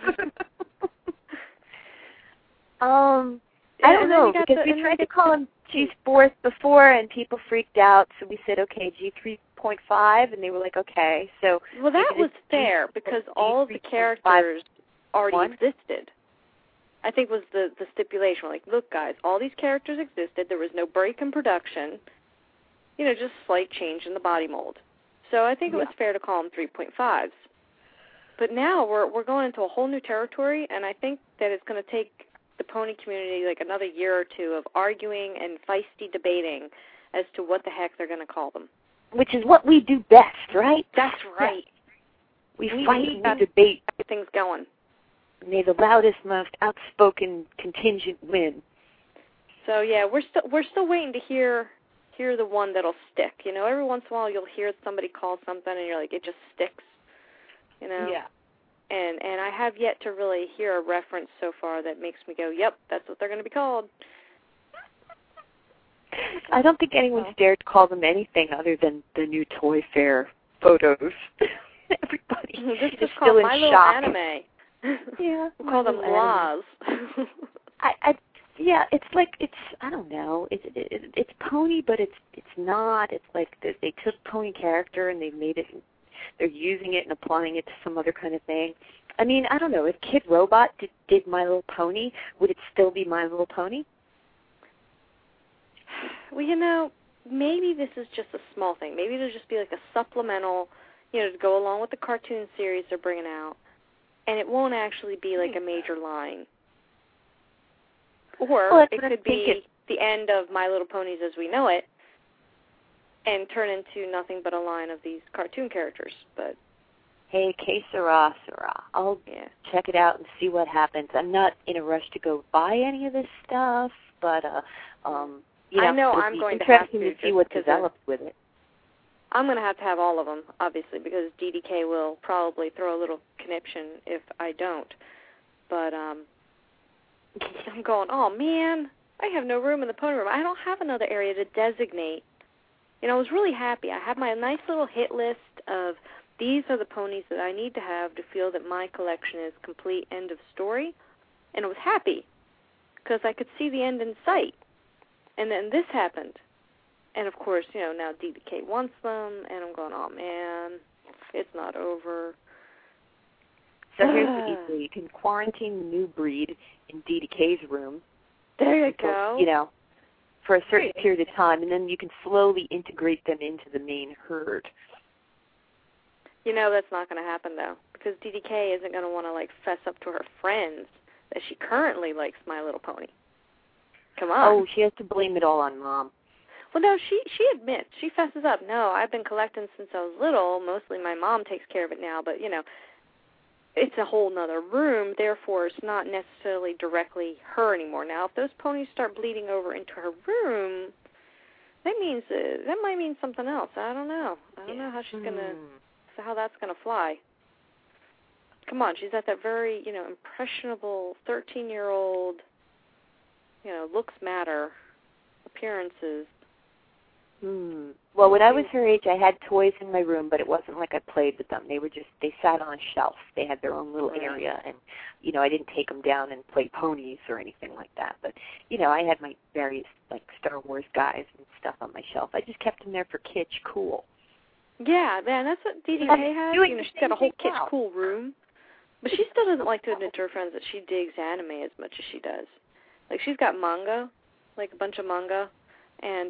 I don't know, because we tried to call them G4s before, and people freaked out, so we said, okay, G3.5, and they were like, okay. So well, that was fair, because all of the characters already existed. I think was the stipulation. We're like, look, guys, all these characters existed. There was no break in production. You know, just slight change in the body mold. So I think it was fair to call them 3.5s. But now we're going into a whole new territory, and I think that it's going to take the pony community like another year or two of arguing and feisty debating as to what the heck they're going to call them. Which is what we do best, right? That's right. We fight and debate. Get things going. May the loudest, most outspoken contingent win. So yeah, we're still waiting to hear the one that'll stick. You know, every once in a while you'll hear somebody call something and you're like, it just sticks. You know? Yeah. And I have yet to really hear a reference so far that makes me go, yep, that's what they're going to be called. I don't think anyone's dared to call them anything other than the new Toy Fair photos. Everybody is still in My shock. Little Anime. Yeah. We'll call them Laws. Yeah, it's like, I don't know, it's pony, but it's not. It's like they took pony character and they made it, they're using it and applying it to some other kind of thing. I mean, I don't know, if Kid Robot did My Little Pony, would it still be My Little Pony? Well, you know, maybe this is just a small thing. Maybe it'll just be like a supplemental, you know, to go along with the cartoon series they're bringing out, and it won't actually be like a major line. Or it could be the end of My Little Ponies as we know it and turn into nothing but a line of these cartoon characters. But hey, que sera, sera. I'll check it out and see what happens. I'm not in a rush to go buy any of this stuff, but you know, I know I'm going to have to see what develops with it. I'm going to have all of them, obviously, because DDK will probably throw a little conniption if I don't. But I'm going, oh, man, I have no room in the pony room. I don't have another area to designate. You know, I was really happy. I had my nice little hit list of these are the ponies that I need to have to feel that my collection is complete, end of story. And I was happy because I could see the end in sight. And then this happened. And, of course, you know, now DDK wants them, and I'm going, oh, man, it's not over. So here's what you do. You can quarantine the new breed in DDK's room. There you go. You know, for a certain period of time, and then you can slowly integrate them into the main herd. You know that's not going to happen, though, because DDK isn't going to want to, like, fess up to her friends that she currently likes My Little Pony. Come on. Oh, she has to blame it all on Mom. Well, no, she admits. She fesses up. No, I've been collecting since I was little. Mostly my mom takes care of it now, but, you know, it's a whole nother room, therefore it's not necessarily directly her anymore. Now, if those ponies start bleeding over into her room, that means that might mean something else. I don't know. I don't know how she's how that's gonna fly. Come on, she's at that very, you know, impressionable 13-year-old, you know, looks matter, appearances. Well, when I was her age, I had toys in my room, but it wasn't like I played with them. They sat on a shelf. They had their own little area, and, I didn't take them down and play ponies or anything like that. But, I had my various, like, Star Wars guys and stuff on my shelf. I just kept them there for Kitsch Cool. Yeah, man, that's what DDK has. She's got a whole Kitsch Cool room. But she still doesn't like to admit to her friends that she digs anime as much as she does. Like, she's got manga, like a bunch of manga, and,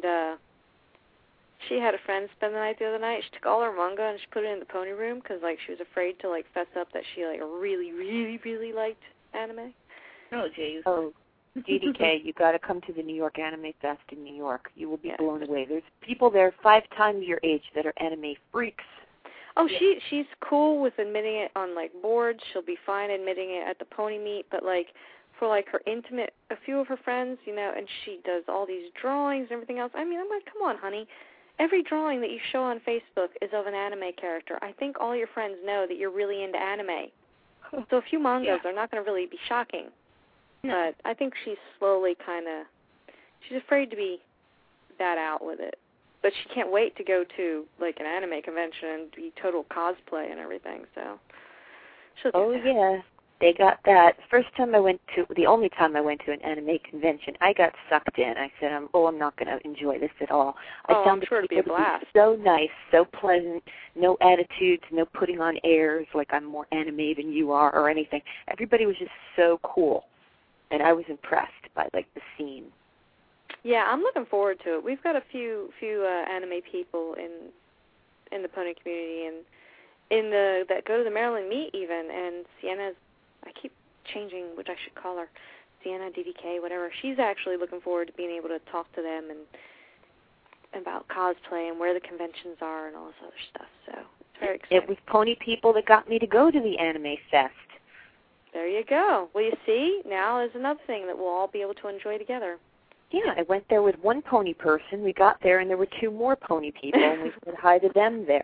she had a friend spend the night the other night. She took all her manga and she put it in the pony room because, like, she was afraid to, like, fess up that she, like, really, really, really liked anime. Oh, jeez. Oh, DDK, you got to come to the New York Anime Fest in New York. You will be blown away. There's people there 5 times your age that are anime freaks. Oh, she's cool with admitting it on, like, boards. She'll be fine admitting it at the pony meet, but, like, for, like, her intimate, a few of her friends, and she does all these drawings and everything else. I mean, I'm like, come on, honey. Every drawing that you show on Facebook is of an anime character. I think all your friends know that you're really into anime. So a few mangas are not going to really be shocking. No. But I think she's slowly she's afraid to be that out with it. But she can't wait to go to, like, an anime convention and be total cosplay and everything, so she'll get that. Yeah. They got that. The only time I went to an anime convention, I got sucked in. I said, I'm not going to enjoy this at all. I found I'm sure it'd be a blast. So nice, so pleasant, no attitudes, no putting on airs like I'm more anime than you are or anything. Everybody was just so cool, and I was impressed by, like, the scene. Yeah, I'm looking forward to it. We've got a few anime people in the pony community and that go to the Maryland meet even, and Sienna's, I keep changing which I should call her, Sienna, DDK, whatever. She's actually looking forward to being able to talk to them and about cosplay and where the conventions are and all this other stuff. So it's very exciting. It was pony people that got me to go to the Anime Fest. There you go. Well, you see, now is another thing that we'll all be able to enjoy together. Yeah, I went there with one pony person. We got there, and there were 2 more pony people, and we said hi to them there.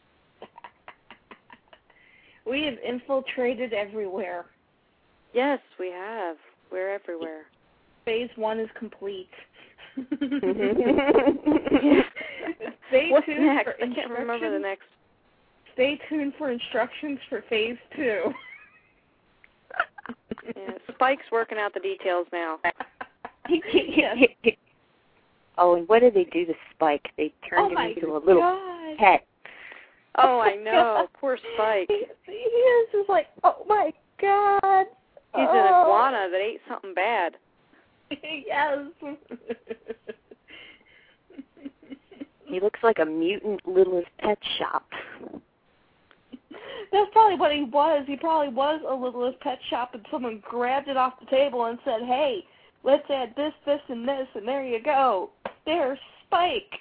We have infiltrated everywhere. Yes, we have. We're everywhere. Phase 1 is complete. What's next? I can't remember the next. Stay tuned for instructions for Phase 2. Yeah, Spike's working out the details now. Oh, and what did they do to Spike? They turned him into a little pet. Oh, I know. Poor Spike. He is just like, oh, my God. He's an iguana that ate something bad. Yes. He looks like a mutant Littlest Pet Shop. That's probably what he was. He probably was a Littlest Pet Shop, and someone grabbed it off the table and said, hey, let's add this, this, and this, and there you go. There's Spike.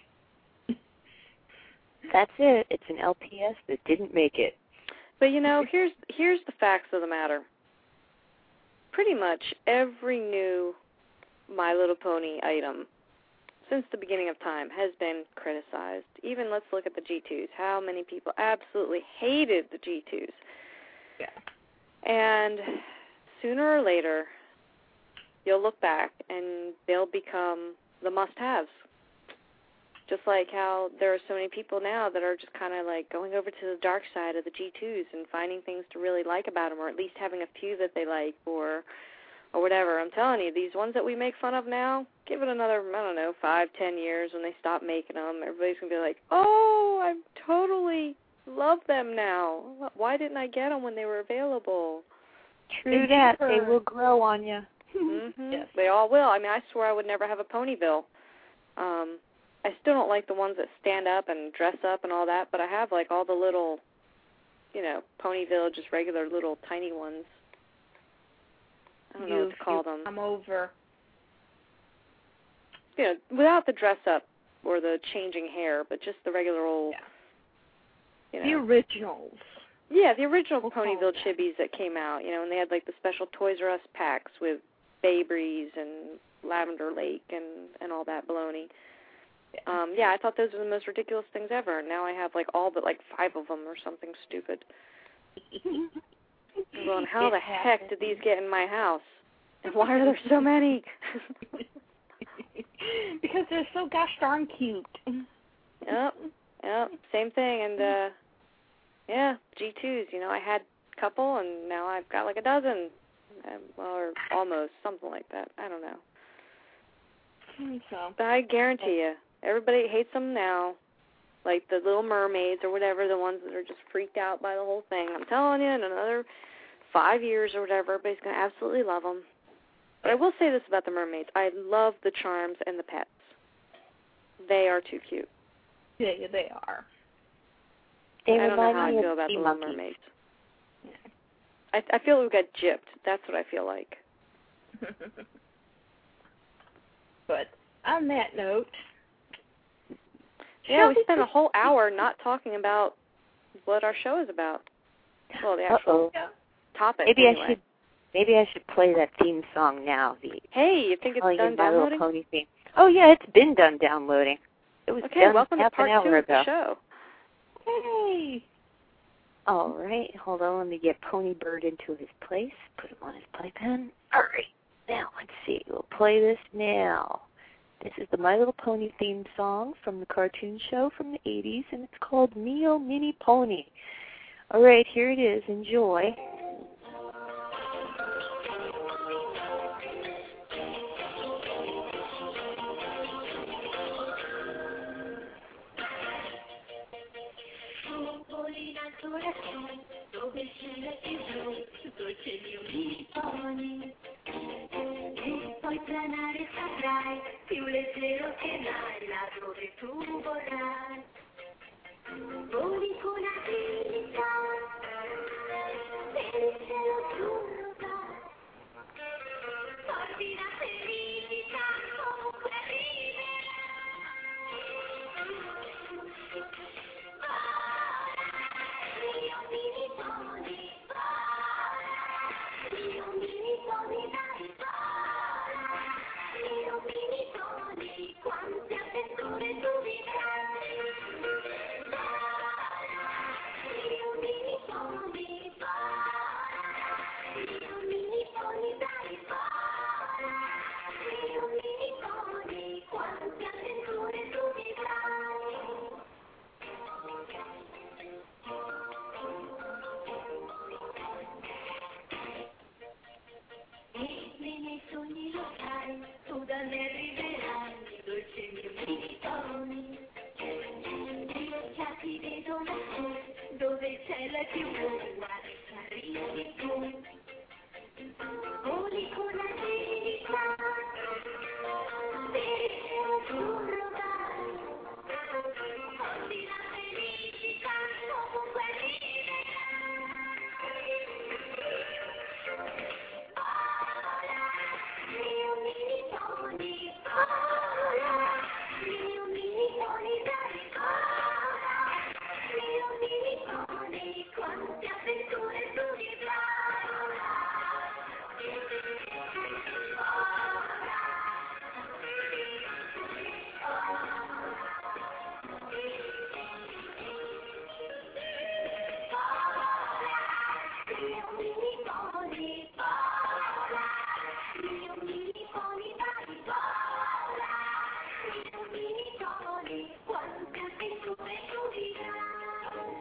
That's it. It's an LPS that didn't make it. But, here's the facts of the matter. Pretty much every new My Little Pony item since the beginning of time has been criticized. Even let's look at the G2s. How many people absolutely hated the G2s? Yeah. And sooner or later, you'll look back and they'll become the must-haves. Just like how there are so many people now that are just kind of like going over to the dark side of the G2s and finding things to really like about them, or at least having a few that they like, or whatever. I'm telling you, these ones that we make fun of now, give it another, 5-10 years when they stop making them. Everybody's going to be like, oh, I totally love them now. Why didn't I get them when they were available? True that. They will grow on you. Mm-hmm. Yes, they all will. I mean, I swore I would never have a Ponyville. I still don't like the ones that stand up and dress up and all that, but I have, like, all the little, Ponyville, just regular little tiny ones. I don't know what to call them. I'm over. Without the dress up or the changing hair, but just the regular old, The originals. Yeah, the original Ponyville chibis that came out, and they had, like, the special Toys R Us packs with Bay Breeze and Lavender Lake and all that baloney. I thought those were the most ridiculous things ever. And now I have, like, all but, like, 5 of them or something stupid. I'm going, how the heck did these get in my house? And why are there so many? Because they're so gosh darn cute. Yep, same thing. And, yeah, G2s, I had a couple, and now I've got like a dozen. Or almost, something like that. I don't know. So. But I guarantee you, everybody hates them now. Like the Little Mermaids or whatever, the ones that are just freaked out by the whole thing. I'm telling you, in another 5 years or whatever, everybody's going to absolutely love them. But I will say this about the mermaids. I love the charms and the pets. They are too cute. Yeah, they are. They I don't know remind how I me feel of about sea the Little monkeys. Mermaids. I feel we got gypped. That's what I feel like. But on that note, yeah, we spent a whole hour not talking about what our show is about. Well, the actual topic. Maybe I should play that theme song now. Hey, you think it's done My downloading? Little Pony theme. Oh yeah, it's been done downloading. It was done welcome half to part an hour 2 of ago. the show. Hey. All right, hold on. Let me get Pony Bird into his place. Put him on his playpen. All right, now let's see. We'll play this now. This is the My Little Pony theme song from the cartoon show from the 80s, and it's called Mio Mini Pony. All right, here it is. Enjoy. Dove c'è il blu, dolce mio mini pony. Puoi planare saprai, più leggero che mai, là dove tu vorrai. Voli con agilità, per il cielo azzurro vai. Porti la felicità, ovunque quante avventure tu vivrai. Mio mini pony, mio mini pony, dai, mio mini pony, quante avventure tu vivrai. Nei miei sogni lo sai, tu da me arriverai, dolce mio mini pony. Io già ti vedo lassù, dove c'è la più buona, arrivi tu. Voli con agilità, per il cielo azzurro vai. Porti la felicità, ovunque arriverai. Mio mini pony, mio mini pony, dai, mio mini pony, quante avventure tu vivrai. Mio mini pony, mio mini pony, dai, mio mini pony, quante avventure tu vivrai.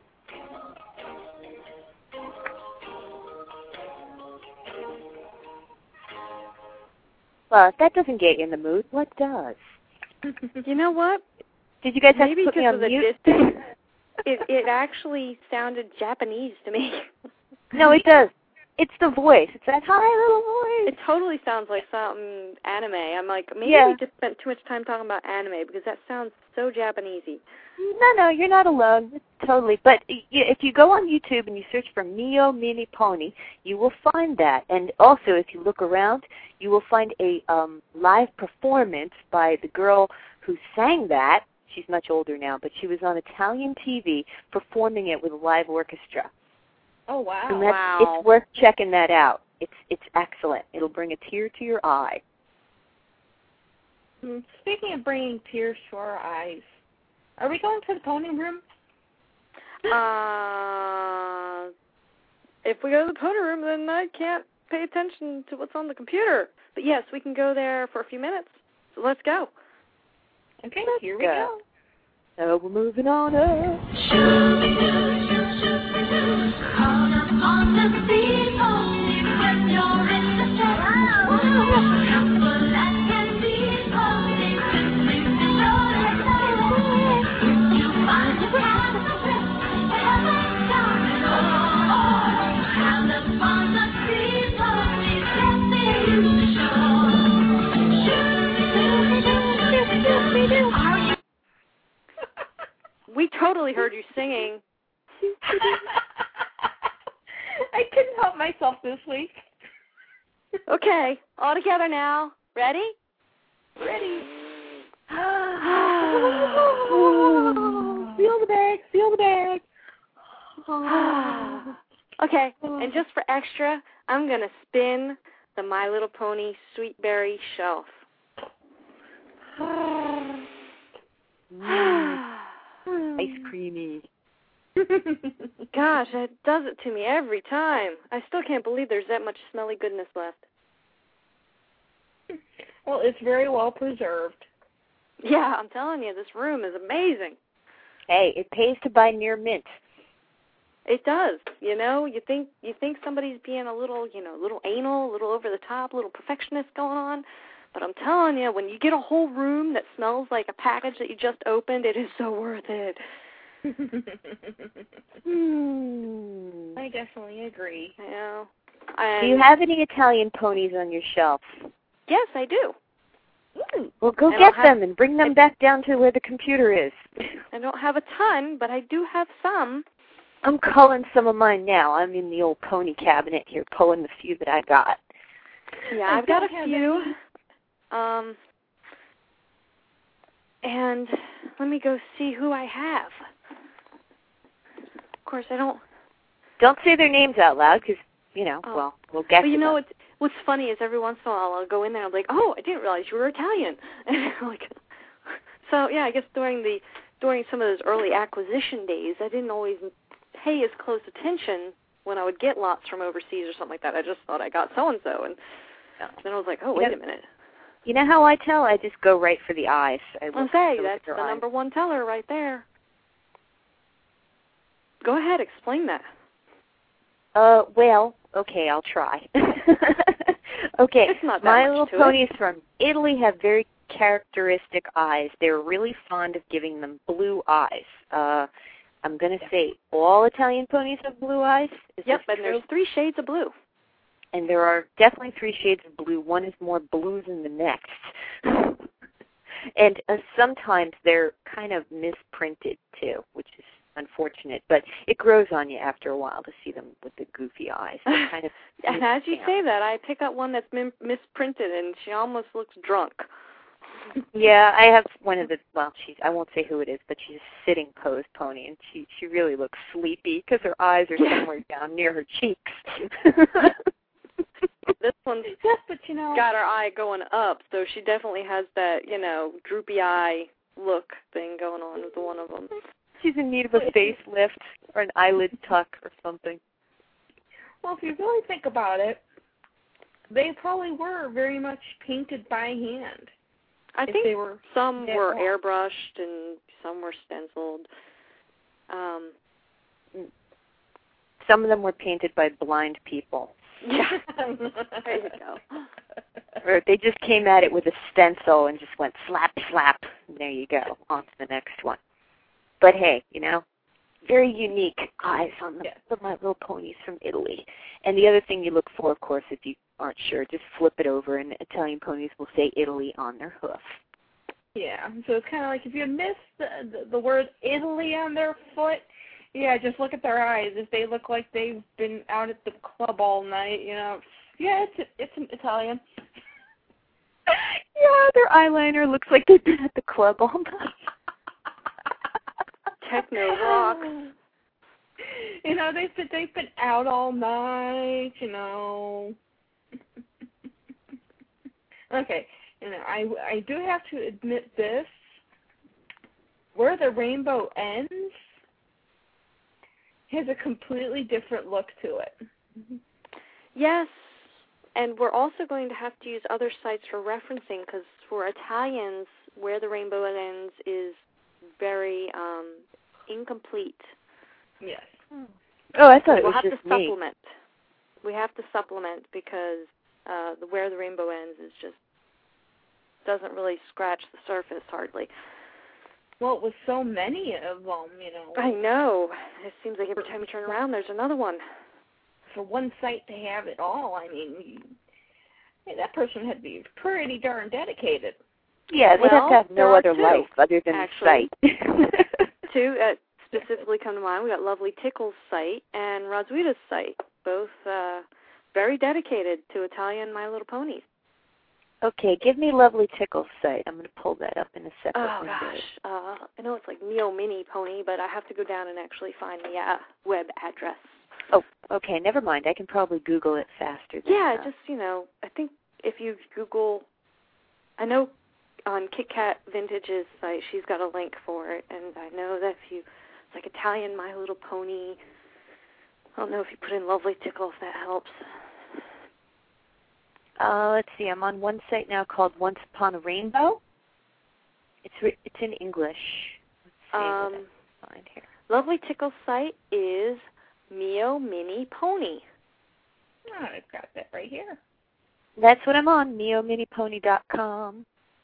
Well, if that doesn't get you in the mood, what does? You know what? Did you guys have Maybe to put me because on of the mute? distance, it actually sounded Japanese to me. No, it does. It's the voice. It's that high little voice. It totally sounds like something anime. I'm like, maybe we just spent too much time talking about anime because that sounds so Japanesey. No, you're not alone. Totally. But if you go on YouTube and you search for Mio Mini Pony, you will find that. And also, if you look around, you will find a live performance by the girl who sang that. She's much older now, but she was on Italian TV performing it with a live orchestra. Oh, wow. And it's worth checking that out. It's excellent. It'll bring a tear to your eye. Speaking of bringing tears to our eyes, are we going to the pony room? If we go to the pony room, then I can't pay attention to what's on the computer. But yes, we can go there for a few minutes. So let's go. Okay, here we go. So we're moving on up. Call upon the people when you're in the simple as can be holding simply to know that you find a path of heaven coming count upon the people let me use the show. Are you? We totally heard you singing. I couldn't help myself this week. Okay, all together now. Ready? Ready. Seal the bag. Seal the bag. Okay, and just for extra, I'm going to spin the My Little Pony Sweet Berry shelf. Ice creamy. Gosh, it does it to me every time. I still can't believe there's that much smelly goodness left. Well, it's very well preserved. Yeah, I'm telling you, this room is amazing. Hey, it pays to buy near mint. It does. You know, you think somebody's being a little, little anal, a little over the top, a little perfectionist going on. But I'm telling you, when you get a whole room that smells like a package that you just opened, it is so worth it. I definitely agree. Yeah. Do you have any Italian ponies on your shelf? Yes, I do. Well, go get them and bring them back down to where the computer is. I don't have a ton, but I do have some. I'm culling some of mine now. I'm in the old pony cabinet here, pulling the few that I got. Yeah, I've got a few. And let me go see who I have. Of course, I don't. Don't say their names out loud, because, well, we'll get Well, to them. What's funny is every once in a while I'll go in there and I'm like, oh, I didn't realize you were Italian. So, yeah, I guess during some of those early acquisition days, I didn't always pay as close attention when I would get lots from overseas or something like that. I just thought I got so-and-so, and then I was like, oh, wait a minute. You know how I tell? I just go right for the eyes. That's the number one teller right there. Go ahead, explain that. Well, okay, I'll try. Okay, it's not that My much Little to Ponies it. from Italy have very characteristic eyes. They're really fond of giving them blue eyes. I'm going to say all Italian ponies have blue eyes. Yep, and there's 3 shades of blue. And there are definitely 3 shades of blue. One is more blue than the next. And sometimes they're kind of misprinted, too, which is unfortunate. But it grows on you after a while to see them with the goofy eyes. Kind of and as you say that, I pick up one that's misprinted, and she almost looks drunk. Yeah, I have one of the, I won't say who it is, but she's a sitting pose pony, and she really looks sleepy because her eyes are somewhere down near her cheeks. This one's got her eye going up, so she definitely has that, droopy eye look thing going on with one of them. She's in need of a facelift or an eyelid tuck or something. Well, if you really think about it, they probably were very much painted by hand. I think some were airbrushed and some were stenciled. Some of them were painted by blind people. Yeah, there you go. Or they just came at it with a stencil and just went slap, slap, and there you go, on to the next one. But hey, very unique eyes on the My Little Ponies from Italy. And the other thing you look for, of course, if you aren't sure, just flip it over, and Italian ponies will say Italy on their hoof. Yeah, so it's kind of like if you miss the word Italy on their foot, just look at their eyes. If they look like they've been out at the club all night, it's an Italian. Yeah, their eyeliner looks like they've been at the club all night. Techno rock. They've been out all night, Okay, I do have to admit this. Where the rainbow ends has a completely different look to it. Yes, And we're also going to have to use other sites for referencing because for Italians, Where the Rainbow Ends is very incomplete. Yes. Oh, I thought it we'll was have just to me. supplement. We have to supplement because the Where the Rainbow Ends is just doesn't really scratch the surface hardly. Well, with so many of them, I know. It seems like every time you turn around, there's another one. For one site to have it all, I mean, that person had to be pretty darn dedicated. Yeah, they have to have no other life other than actually, the site. Two specifically come to mind. We got Lovely Tickle's site and Roswitha's site, both very dedicated to Italian My Little Ponies. Okay, give me Lovely Tickle's site. I'm going to pull that up in a second. Oh, gosh. I know it's like Neo Mini Pony, but I have to go down and actually find the web address. Oh, okay, never mind. I can probably Google it faster than that. Just, I think if you Google, I know on Kit Kat Vintage's site, she's got a link for it, and I know that if you, it's like Italian My Little Pony, I don't know if you put in Lovely Tickle if that helps. Let's see. I'm on one site now called Once Upon a Rainbow. It's in English. Let's see what I can find here. Lovely Tickle's site is Mio Mini Pony. Oh, I've got that right here. That's what I'm on, miominipony.com.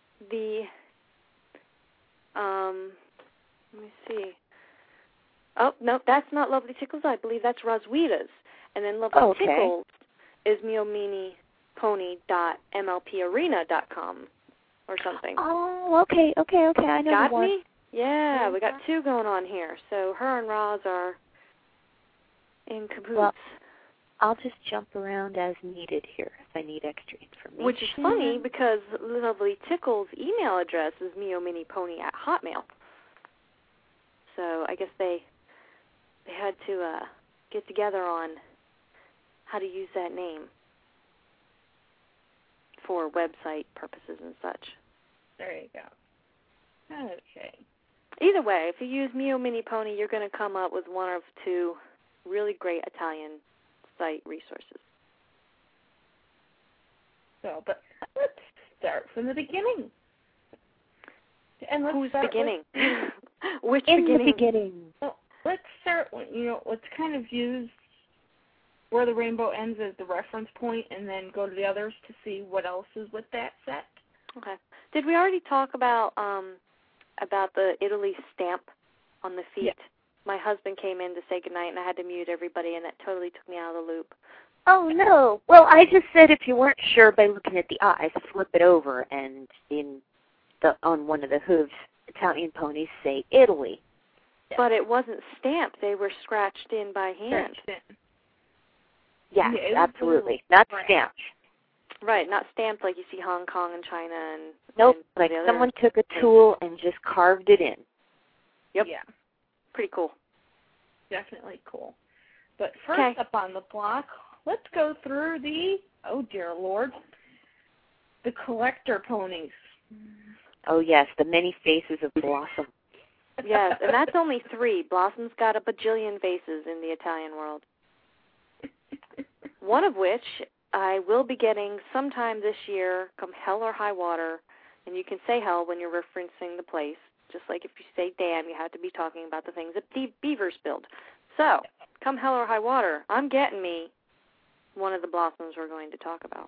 Let me see. Oh, no, that's not Lovely Tickle's. I believe that's Roswitha's. And then Lovely Tickle's is miominiPony.mlparena.com or something. Oh, okay. I know got the one. me? Yeah, we got two going on here. So her and Roz are in cahoots. Well, I'll just jump around as needed here if I need extra information. Which is funny because Lovely Tickle's email address is miominipony@hotmail. So I guess they had to get together on how to use that name for website purposes and such. There you go. Okay. Either way, if you use Mio Mini Pony, you're going to come up with one of two really great Italian site resources. So, but let's start from the beginning. And let's Who's start beginning? Which in beginning? the beginning. Well, let's start with, let's kind of use Where the Rainbow Ends as the reference point and then go to the others to see what else is with that set. Okay. Did we already talk about the Italy stamp on the feet? Yeah. My husband came in to say goodnight, and I had to mute everybody, and that totally took me out of the loop. Oh, no. Well, I just said if you weren't sure by looking at the eyes, flip it over, and on one of the hooves, Italian ponies say Italy. Yeah. But it wasn't stamped. They were scratched in by hand. Yes, Yeah, absolutely. Not stamped. Right, not stamped like you see Hong Kong and China and Nope, and like the other. someone took a tool and just carved it in. Yep. Yeah. Pretty cool. Definitely cool. But first up on the block, let's go through oh dear Lord, the collector ponies. Oh, yes, the many faces of Blossom. Yes, and that's only 3. Blossom's got a bajillion faces in the Italian world. One of which I will be getting sometime this year, come hell or high water, and you can say hell when you're referencing the place. Just like if you say damn, you have to be talking about the things that beavers build. So, come hell or high water, I'm getting me one of the Blossoms we're going to talk about.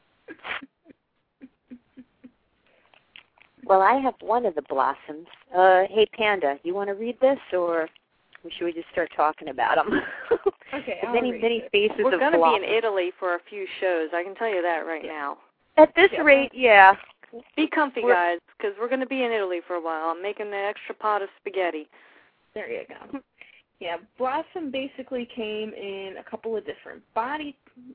Well, I have one of the Blossoms. Hey, Panda, you want to read this, or should we just start talking about them? Okay, many faces We're of going to Blossom. be in Italy for a few shows. I can tell you that right now. At this rate, yeah. Be comfy, guys, because we're going to be in Italy for a while. I'm making an extra pot of spaghetti. There you go. Yeah, Blossom basically came in a couple of different body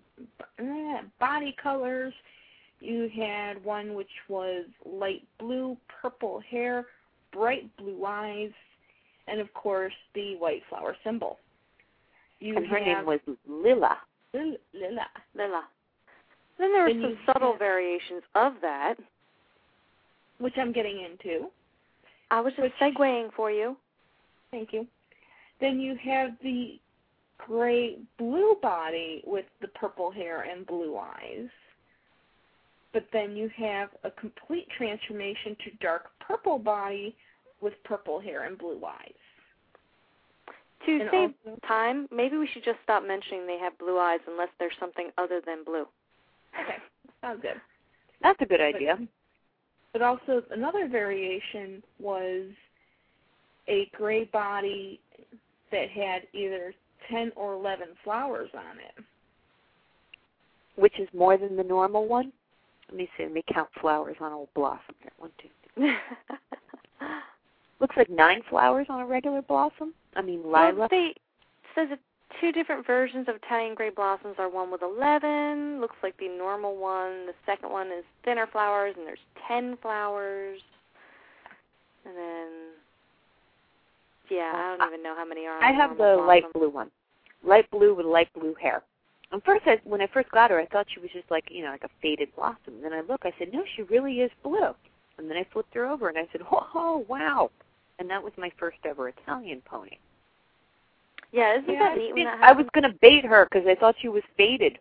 colors. You had one which was light blue, purple hair, bright blue eyes, and of course the white flower symbol. And her name was Lila. Lila. Then there were some subtle variations of that, which I'm getting into. I was just segueing for you. Thank you. Then you have the gray blue body with the purple hair and blue eyes. But then you have a complete transformation to dark purple body with purple hair and blue eyes. To And save also, time, maybe we should just stop mentioning they have blue eyes unless there's something other than blue. okay, sounds good. That's a good idea. But also another variation was a gray body that had either 10 or 11 flowers on it. Which is more than the normal one? Let me see. Let me count flowers on a blossom here. 1, 2, 3. Looks like 9 flowers on a regular blossom. I mean, lilac. Well, it says that 2 different versions of Italian gray blossoms are one with 11. Looks like the normal one. The second one is thinner flowers, and there's 10 flowers. And then, yeah, I don't even know how many are on I have the normal light blossom. blue one. Light blue with light blue hair. And first, when I first got her, I thought she was just like, like a faded blossom. And then I look, I said, no, she really is blue. And then I flipped her over, and I said, oh, wow. And that was my first ever Italian pony. Yeah, isn't that neat when that I was going to bait her because I thought she was faded.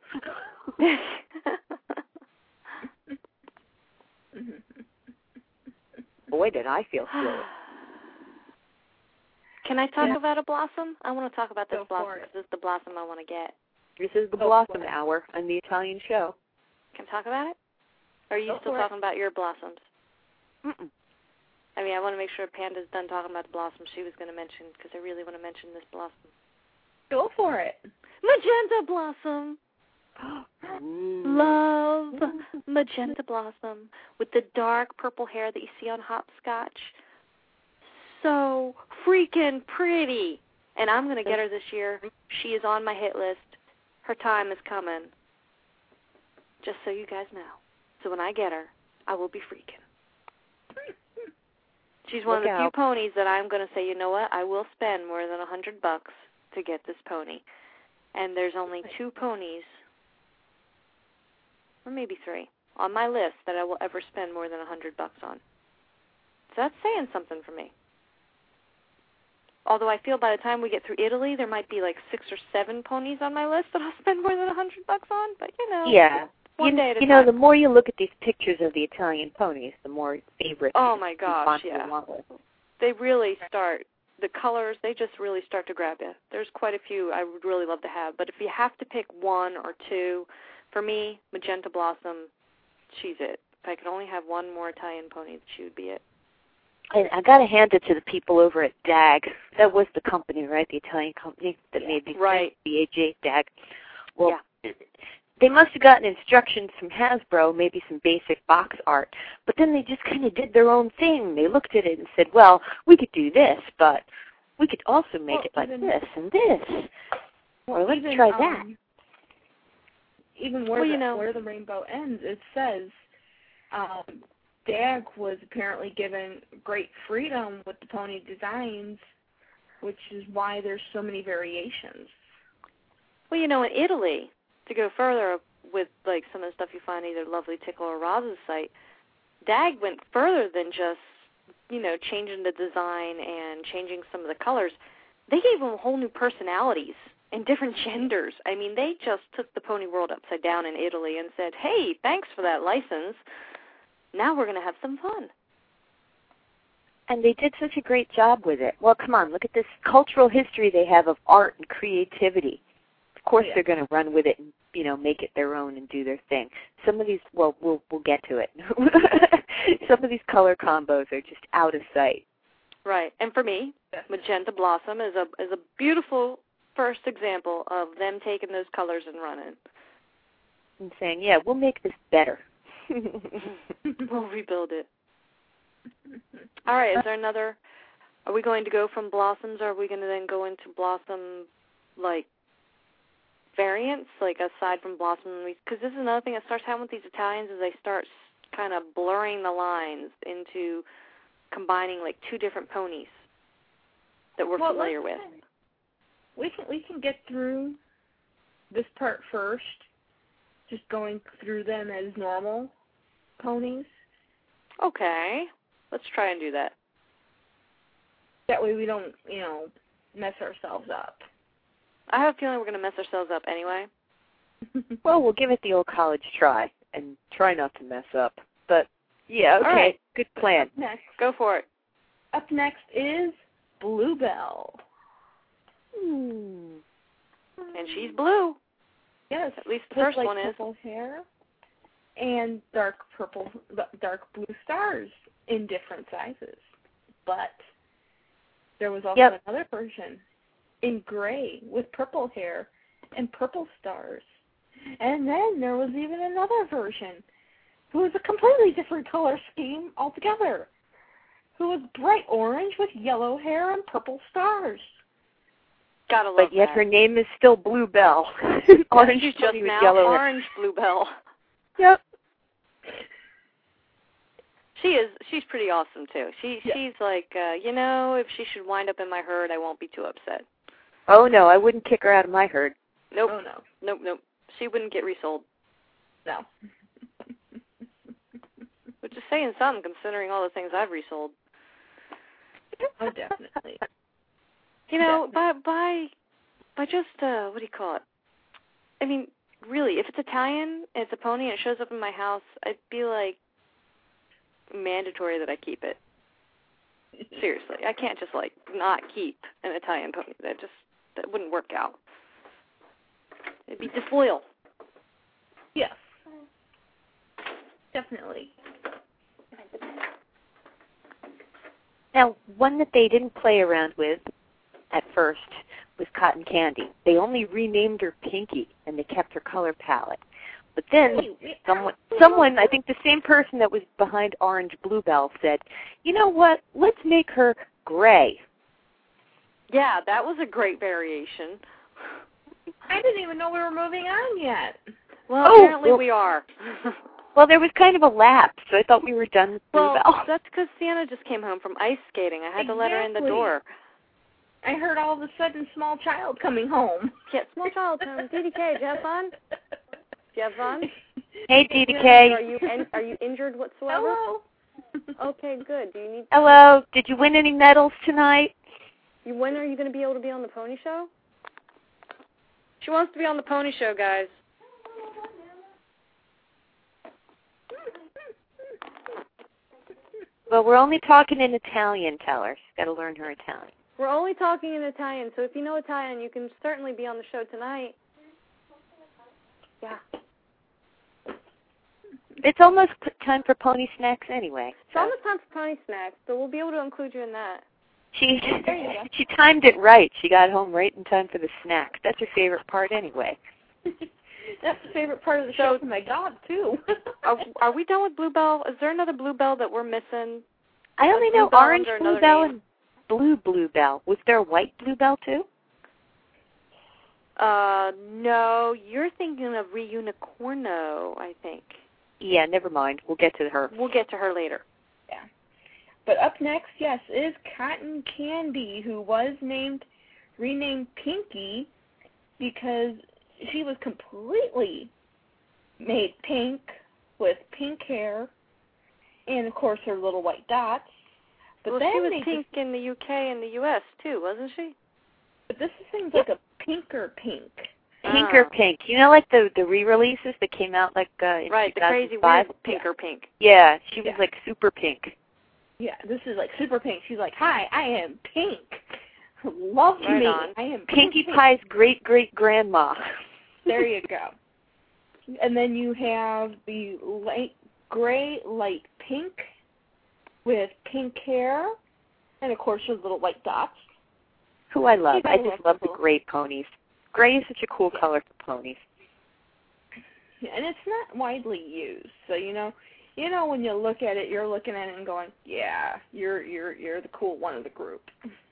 Boy, did I feel silly. Can I talk about a blossom? I want to talk about this Go blossom for it. because this is the blossom I want to get. This is the Blossom Hour on the Italian show. Can I talk about it? Or are you Go still for it. talking about your blossoms? Mm-mm. I mean, I want to make sure Panda's done talking about the blossom she was going to mention because I really want to mention this blossom. Go for it. Magenta blossom. Love magenta blossom with the dark purple hair that you see on hopscotch. So freaking pretty. And I'm going to get her this year. She is on my hit list. Her time is coming. Just so you guys know. So when I get her, I will be freaking. She's one of the few ponies that I'm going to say, you know what, I will spend more than $100 to get this pony. And there's only 2 ponies, or maybe 3, on my list that I will ever spend more than $100 on. So that's saying something for me. Although I feel by the time we get through Italy, there might be like 6 or 7 ponies on my list that I'll spend more than $100 on. But Yeah. One day at a time. The more you look at these pictures of the Italian ponies, the more favorites. Oh my gosh, you yeah. want with. They really start. The colors, they just really start to grab you. There's quite a few I would really love to have. But if you have to pick 1 or 2, for me, Magenta Blossom, she's it. If I could only have one more Italian pony, she would be it. And I got to hand it to the people over at DAG. That was the company, right? The Italian company that made these right. things, BAJ, DAG. Well, they must have gotten instructions from Hasbro, maybe some basic box art, but then they just kind of did their own thing. They looked at it and said, well, we could do this, but we could also make it like this and this. Or let's try that. Even where the rainbow ends, it says DAG was apparently given great freedom with the pony designs, which is why there's so many variations. Well, in Italy, to go further with like some of the stuff you find either Lovely Tickle or Roz's site, DAG went further than just, changing the design and changing some of the colors. They gave them whole new personalities and different genders. I mean, they just took the pony world upside down in Italy and said, hey, thanks for that license. Now we're going to have some fun. And they did such a great job with it. Well, come on, look at this cultural history they have of art and creativity. Of course they're going to run with it and, make it their own and do their thing. Some of these, well, we'll get to it. Some of these color combos are just out of sight. Right. And for me, Magenta Blossom is a beautiful first example of them taking those colors and running. And saying, yeah, we'll make this better. We'll rebuild it. All right, is there another, are we going to go from blossoms, or are we going to then go into blossom, variants, aside from blossom? Because this is another thing that starts happening with these Italians, is they start kind of blurring the lines into combining, 2 different ponies that we're familiar with. We can get through this part first, just going through them as normal ponies. Okay. Let's try and do that. That way we don't, mess ourselves up. I have a feeling we're going to mess ourselves up anyway. Well, we'll give it the old college try and try not to mess up. But, yeah, okay, right. Good plan. Up next. Go for it. Up next is Bluebell. Hmm. And she's blue. Yes. At least the with, first like, one is. purple hair and dark blue stars in different sizes. But there was also another version in gray with purple hair and purple stars. And then there was even another version who was a completely different color scheme altogether, who was bright orange with yellow hair and purple stars. Gotta love But yet that. her name is still Bluebell. Orange She's just pony with now yellow hair. Orange Bluebell. Yep. She's pretty awesome too. She's like, if she should wind up in my herd, I won't be too upset. Oh no, I wouldn't kick her out of my herd. Nope. Oh no. Nope. She wouldn't get resold. No. Which is saying something considering all the things I've resold. Oh, definitely. By just what do you call it? I mean, really, if it's Italian and it's a pony and it shows up in my house, I'd be like mandatory that I keep it. Seriously, I can't just like not keep an Italian pony. That wouldn't work out. It'd be disloyal. Yes. Definitely. Now, one that they didn't play around with at first was Cotton Candy. They only renamed her Pinky, and they kept her color palette. But then someone, I think the same person that was behind Orange Bluebell said, you know what, let's make her gray. Yeah, that was a great variation. I didn't even know we were moving on yet. Well, apparently we are. Well, there was kind of a lapse, so I thought we were done with Bluebell. Well, that's because Sienna just came home from ice skating. I had to let her in the door. I heard all of a sudden small child coming home. Yeah, small child home. DDK, did you have fun? Did you have fun? Hey, DDK. Are you injured whatsoever? Hello. Okay, good. Do you need? Hello. Did you win any medals tonight? When are you going to be able to be on the pony show? She wants to be on the pony show, guys. Well, we're only talking in Italian, tell her. She's got to learn her Italian. We're only talking in Italian, so if you know Italian, you can certainly be on the show tonight. Yeah. It's almost time for pony snacks anyway. It's almost time for pony snacks, so we'll be able to include you in that. She timed it right. She got home right in time for the snacks. That's her favorite part anyway. That's the favorite part of the show for my dog, too. Are we done with Bluebell? Is there another Bluebell that we're missing? I only know Orange Bluebell and Blue Bluebell. Was there a white Bluebell, too? No. You're thinking of Reunicorno, I think. Yeah, never mind. We'll get to her. We'll get to her later. Yeah. But up next, yes, is Cotton Candy, who was renamed Pinky because she was completely made pink with pink hair and, of course, her little white dots. But well, then she was pink in the UK and the US, too, wasn't she? But this seems like a pinker pink. Pinker pink. You know, like the re-releases that came out like in right, 2005? the crazy weird pinker pink. Yeah, she was like super pink. Yeah, this is like super pink. She's like, hi, I am pink. Love right me. On. I am Pinkie pink. Pie's great-great-grandma. There you go. And then you have the light gray, light pink with pink hair, and of course your little white dots. Who I love. I just love the gray ponies. Gray is such a cool color for ponies. Yeah, and it's not widely used, so you know when you look at it, you're looking at it and going, yeah, you're the cool one of the group.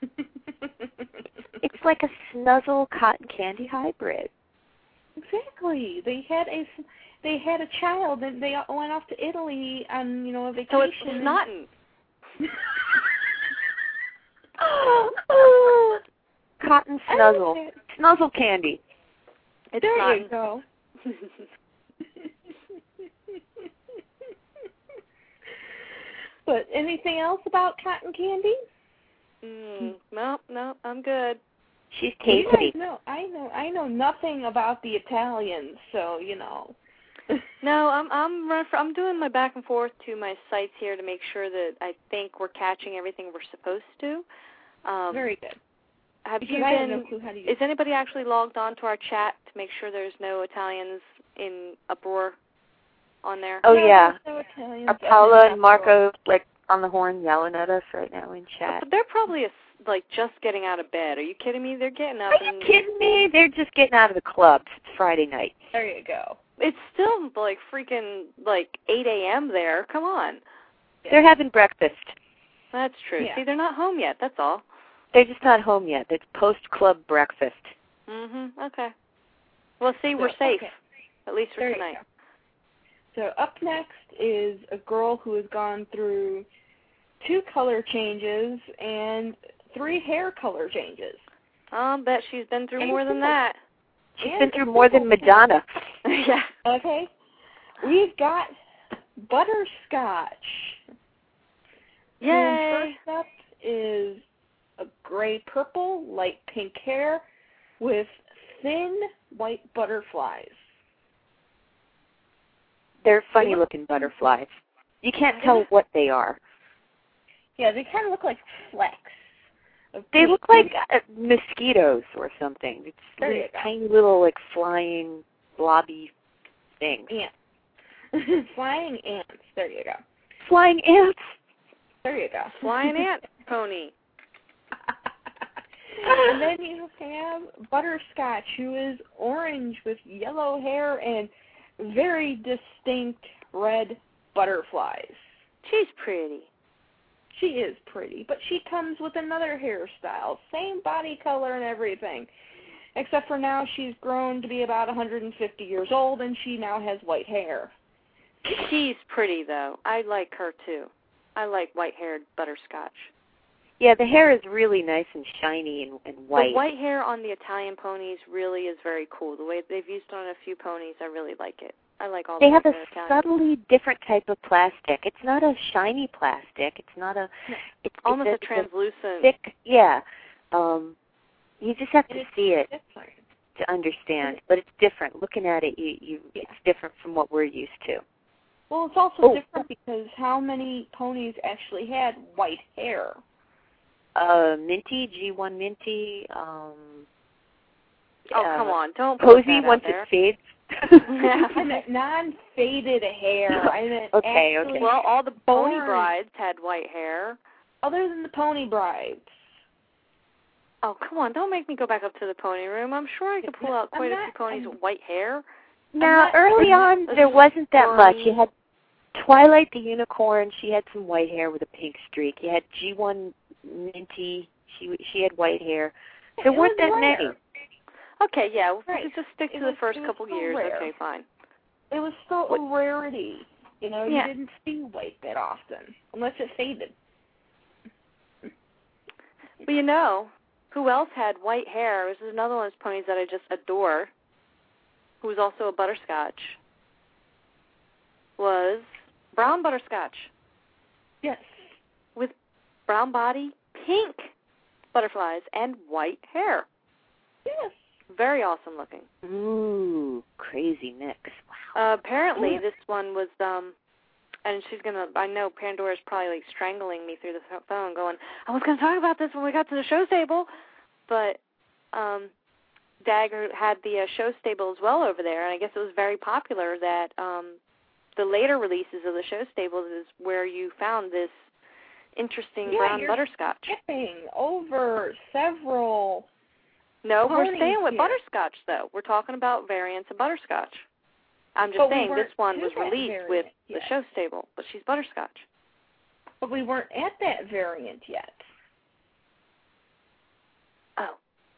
It's like a Snuzzle Cotton Candy hybrid. Exactly. They had a child and they went off to Italy on a vacation. So it's Snotten. Cotton Snuzzle. Snuzzle Candy. It's there you go. But anything else about Cotton Candy? No, I'm good. She's You tasty. guys know, I know nothing about the Italians, so you know. No, I'm doing my back and forth to my sites here to make sure that I think we're catching everything we're supposed to. Very good. Have Because you I have been? no clue how to use Is anybody actually logged on to our chat to make sure there's no Italians in uproar on there? Oh, No, yeah. there's no Italians. Are Paula and Marco, like, on the horn yelling at us right now in chat? But they're probably, like, just getting out of bed. Are you kidding me? They're getting up. Are you kidding me? They're just getting out of the clubs. It's Friday night. There you go. It's still, like, freaking, like, 8 a.m. there. Come on. They're having breakfast. That's true. Yeah. See, they're not home yet. That's all. They're just not home yet. It's post-club breakfast. Okay. Well, see, we're safe. Okay. At least for There you tonight. go. So up next is a girl who has gone through 2 color changes and 3 hair color changes. I'll bet she's been through And more than that. She's been through more than Madonna. Yeah. Okay. We've got Butterscotch. Yay. And first up is a gray purple, light pink hair with thin white butterflies. They're funny-looking butterflies. You can't tell what they are. Yeah, they kind of look like flecks. They look like mosquitoes or something. It's There you these go. tiny little, like, flying, blobby things. Ants. Flying ants. There you go. Flying ants? There you go. Flying ant pony. And then you have Butterscotch, who is orange with yellow hair and very distinct red butterflies. She's pretty. She is pretty, but she comes with another hairstyle, same body color and everything, except for now she's grown to be about 150 years old, and she now has white hair. She's pretty, though. I like her, too. I like white-haired Butterscotch. Yeah, the hair is really nice and shiny and white. The white hair on the Italian ponies really is very cool. The way they've used it on a few ponies, I really like it. I like all They the have a Italian. subtly different type of plastic. It's not a shiny plastic. It's not a... It's almost it's a translucent. Thick, yeah. You just have to see it Different. to understand. But it's different. Looking at it, it's different from what we're used to. Well, it's also different because how many ponies actually had white hair? Minty, G1 Minty. Oh, come on. Don't put Posey, that out once there. it fades. I meant non-faded hair. I meant Okay. Well, all the pony born. brides had white hair. Other than the pony brides. Oh, come on. Don't make me go back up to the pony room. I'm sure I could pull out quite a few ponies with white hair. Now, early on, there wasn't that much. You had Twilight the Unicorn. She had some white hair with a pink streak. You had G1 Minty. She had white hair. There weren't that many. Okay, yeah. Well, Right. we could just stick to It the was- first it was couple so years. rare. Okay, fine. It was still a rarity. You know, Yeah. you didn't see white that often, unless it faded. But you know, who else had white hair? This is another one of those ponies that I just adore, who was also a Butterscotch, was brown Butterscotch. Yes. With brown body, pink butterflies, and white hair. Yes. Very awesome looking. Ooh, crazy mix. Wow. Apparently, Yeah. this one was, and she's going to, I know Pandora's probably like strangling me through the phone going, I was going to talk about this when we got to the show stable, but Dagger had the show stable as well over there, and I guess it was very popular that the later releases of the show stables is where you found this interesting brown you're Butterscotch. Skipping over several. No, we're ponies staying with here. Butterscotch, though. We're talking about variants of Butterscotch. I'm just But we saying this weren't one to was that released variant with the yet. show stable, but she's Butterscotch. But we weren't at that variant yet. Oh.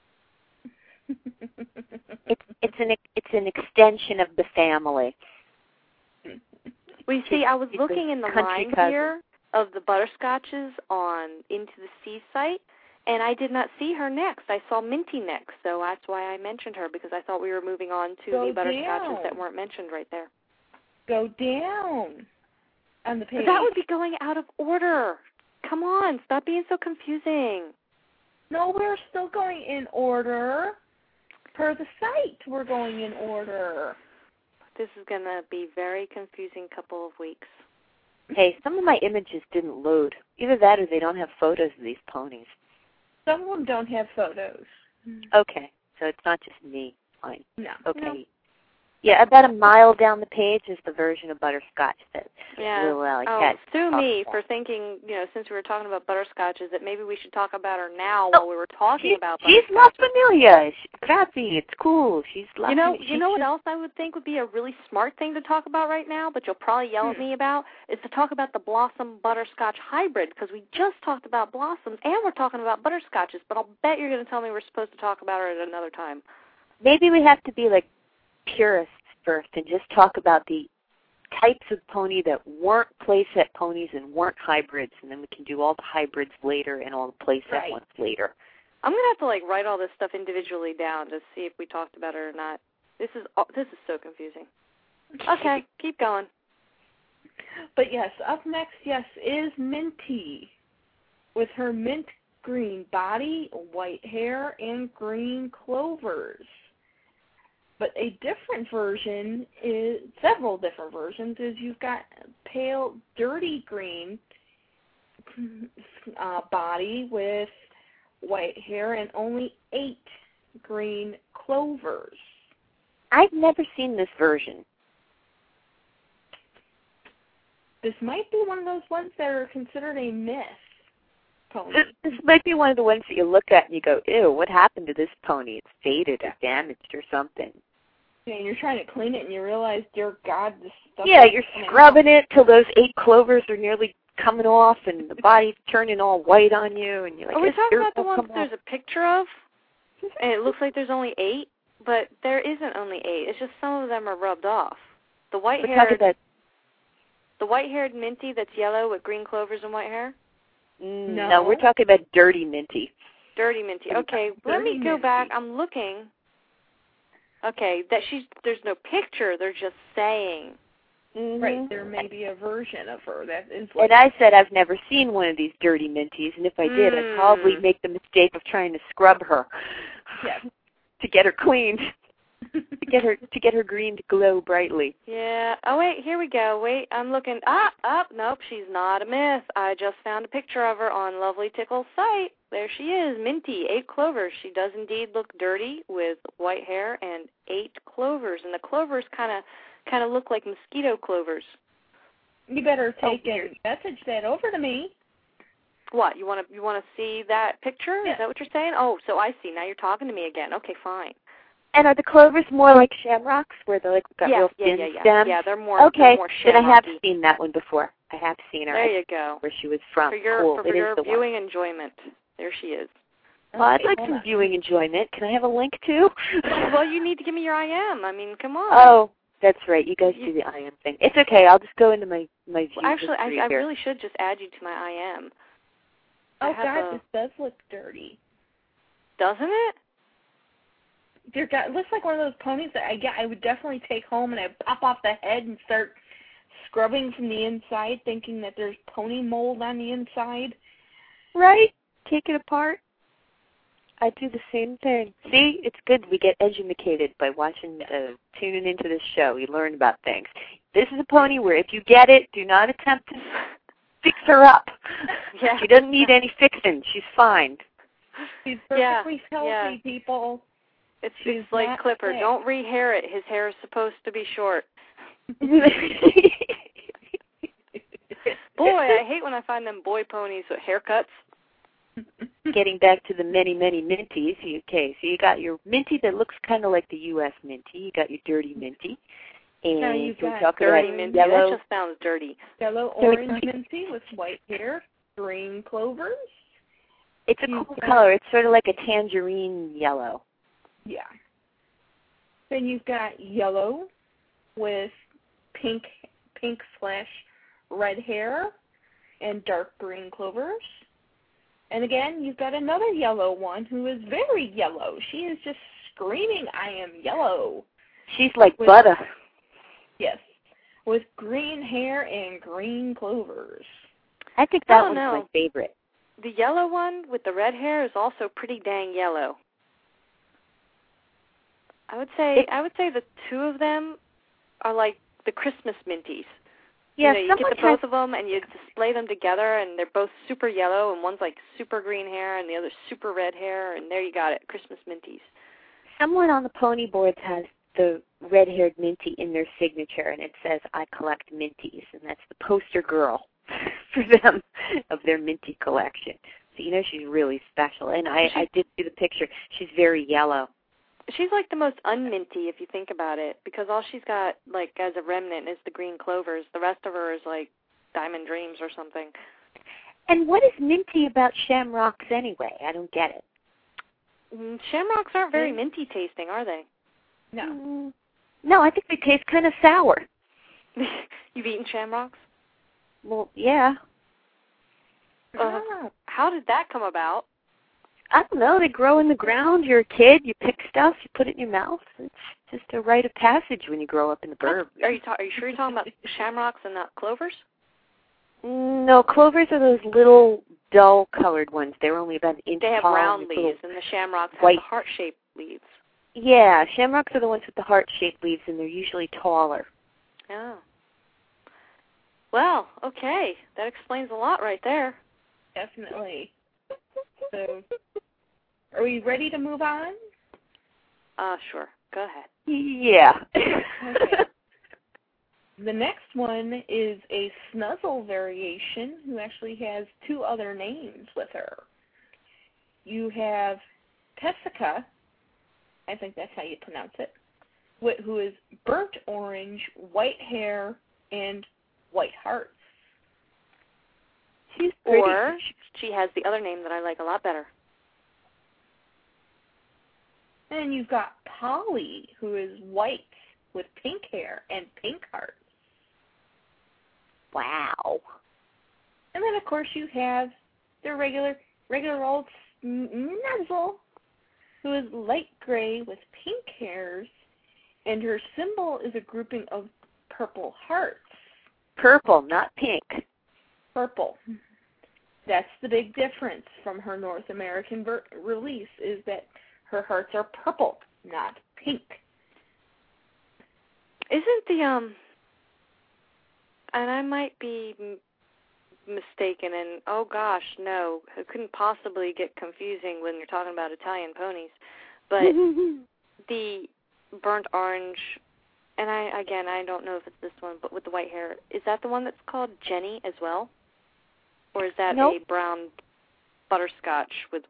It's an extension of the family. Well, you see, I was She's looking in the country line cousin. here of the Butterscotches on Into the Sea site, and I did not see her next. I saw Minty next, so that's why I mentioned her, because I thought we were moving on to Go the Butterscotches down. that weren't mentioned right there. Go down on the page. But that would be going out of order. Come on, stop being so confusing. No, we're still going in order. Per the site, we're going in order. This is going to be very confusing couple of weeks. Hey, some of my images didn't load. Either that or they don't have photos of these ponies. Some of them don't have photos. Okay, so it's not just me. Fine. No. Okay. No. Yeah, about a mile down the page is the version of Butterscotch that Little Alley Cat sue me about. for thinking, since we were talking about butterscotches, that maybe we should talk about her now while we were talking about butterscotches. She's not familiar. She's crappy. It's cool. She's lovely. You know what else I would think would be a really smart thing to talk about right now, but you'll probably yell at me about, is to talk about the Blossom Butterscotch hybrid, because we just talked about blossoms and we're talking about butterscotches, but I'll bet you're going to tell me we're supposed to talk about her at another time. Maybe we have to be like purists first and just talk about the types of pony that weren't playset ponies and weren't hybrids, and then we can do all the hybrids later and all the playset ones later. I'm going to have to write all this stuff individually down to see if we talked about it or not. This is so confusing. Okay, keep going. But yes, up next, is Minty with her mint green body, white hair, and green clovers. But a different version is, several different versions, is you've got pale, dirty green body with white hair and only 8 green clovers. I've never seen this version. This might be one of those ones that are considered a myth pony. This might be one of the ones that you look at and you go, ew, what happened to this pony? It's faded or damaged or something. Yeah, and you're trying to clean it and you realize, dear God, this stuff... Yeah, you're scrubbing it till those 8 clovers are nearly coming off and the body's turning all white on you. And you're like, are we talking about the ones that there's a picture of? And it looks like there's only 8, but there isn't only 8. It's just some of them are rubbed off. The white-haired Minty that's yellow with green clovers and white hair? No, we're talking about Dirty Minty. Dirty Minty. Okay, let me go back. I'm looking. Okay, there's no picture. They're just saying. Mm-hmm. Right, there may be a version of her that is and I said I've never seen one of these Dirty Minties, and if I did, I'd probably make the mistake of trying to scrub her to get her cleaned, to get her green to glow brightly. Yeah. Oh, wait, here we go. Wait, I'm looking. Nope, she's not a myth. I just found a picture of her on Lovely Tickle's site. There she is, Minty, 8 clovers. She does indeed look dirty with white hair and 8 clovers, and the clovers kind of look like mosquito clovers. You better take and message that over to me. What, you want to see that picture? Yeah. Is that what you're saying? Oh, so I see. Now you're talking to me again. Okay, fine. And are the clovers more like shamrocks, where they're got real thin stems? Yeah, they're more. Okay, they're more then I have shamrocky. seen that one before. I have seen her. There you go. Where she was from. For your, cool. for your the viewing one. enjoyment, there she is. Well, I'd like some viewing enjoyment. Can I have a link too? Well, you need to give me your IM. I mean, come on. Oh, that's right. You guys do the IM thing. It's okay. I'll just go into my view. Well, actually, I really should just add you to my IM. Oh, God, this does look dirty. Doesn't it? Dear God, it looks like one of those ponies that I would definitely take home and I'd pop off the head and start scrubbing from the inside, thinking that there's pony mold on the inside. Right? Take it apart. I do the same thing. See, it's good we get educated by watching, tuning into this show. We learn about things. This is a pony where if you get it, do not attempt to fix her up. Yeah. She doesn't need any fixing. She's fine. She's perfectly healthy, people. She's like Clipper. Sick. Don't rehair it. His hair is supposed to be short. Boy, I hate when I find them boy ponies with haircuts. Getting back to the many, many Minties. Okay, so you got your Minty that looks kind of like the U.S. Minty. You got your Dirty Minty. And now you've got Dirty Minty. Yellow. That just sounds dirty. Yellow, orange Minty with white hair, green clovers. It's a cool color. It's sort of like a tangerine yellow. Yeah. Then you've got yellow with pink/red hair and dark green clovers. And again, you've got another yellow one who is very yellow. She is just screaming, I am yellow. She's like butter. Yes. With green hair and green clovers. I think that one's my favorite. the yellow one with the red hair is also pretty dang yellow. I would say the two of them are like the Christmas minties. Yeah, you get the both of them and you display them together, and they're both super yellow, and one's like super green hair, and the other's super red hair, and there you got it, Christmas minties. Someone on the pony boards has the red-haired minty in their signature, and it says, "I collect minties," and that's the poster girl for them of their minty collection. So you know she's really special, and I did see the picture. She's very yellow. She's like the most unminty if you think about it, because all she's got, like, as a remnant is the green clovers. The rest of her is like Diamond Dreams or something. And what is minty about shamrocks anyway? I don't get it. Shamrocks aren't very minty tasting, are they? No. No, I think they taste kind of sour. You've eaten shamrocks? Well, yeah. How did that come about? I don't know. They grow in the ground. You're a kid. You pick stuff. You put it in your mouth. It's just a rite of passage when you grow up in the burb. Are you sure you're talking about shamrocks and not clovers? No, clovers are those little dull-colored ones. They're only about an inch tall. They have round leaves, and the shamrocks have the heart-shaped leaves. Yeah, shamrocks are the ones with the heart-shaped leaves, and they're usually taller. Oh. Well, okay. That explains a lot right there. Definitely. So, are we ready to move on? Sure. Go ahead. Yeah. Okay. The next one is a Snuzzle variation who actually has two other names with her. You have Tessica, I think that's how you pronounce it, who is burnt orange, white hair, and white hearts. She's pretty. Or she has the other name that I like a lot better. And you've got Polly, who is white with pink hair and pink hearts. Wow. And then, of course, you have the regular old Snuzzle, who is light gray with pink hairs, and her symbol is a grouping of purple hearts. Purple, not pink. Purple. That's the big difference from her North American release, is that her hearts are purple, not pink. Isn't the, and I might be mistaken, and oh gosh, no, it couldn't possibly get confusing when you're talking about Italian ponies, but the burnt orange, and I don't know if it's this one, but with the white hair, is that the one that's called Jenny as well? Or is that a brown butterscotch with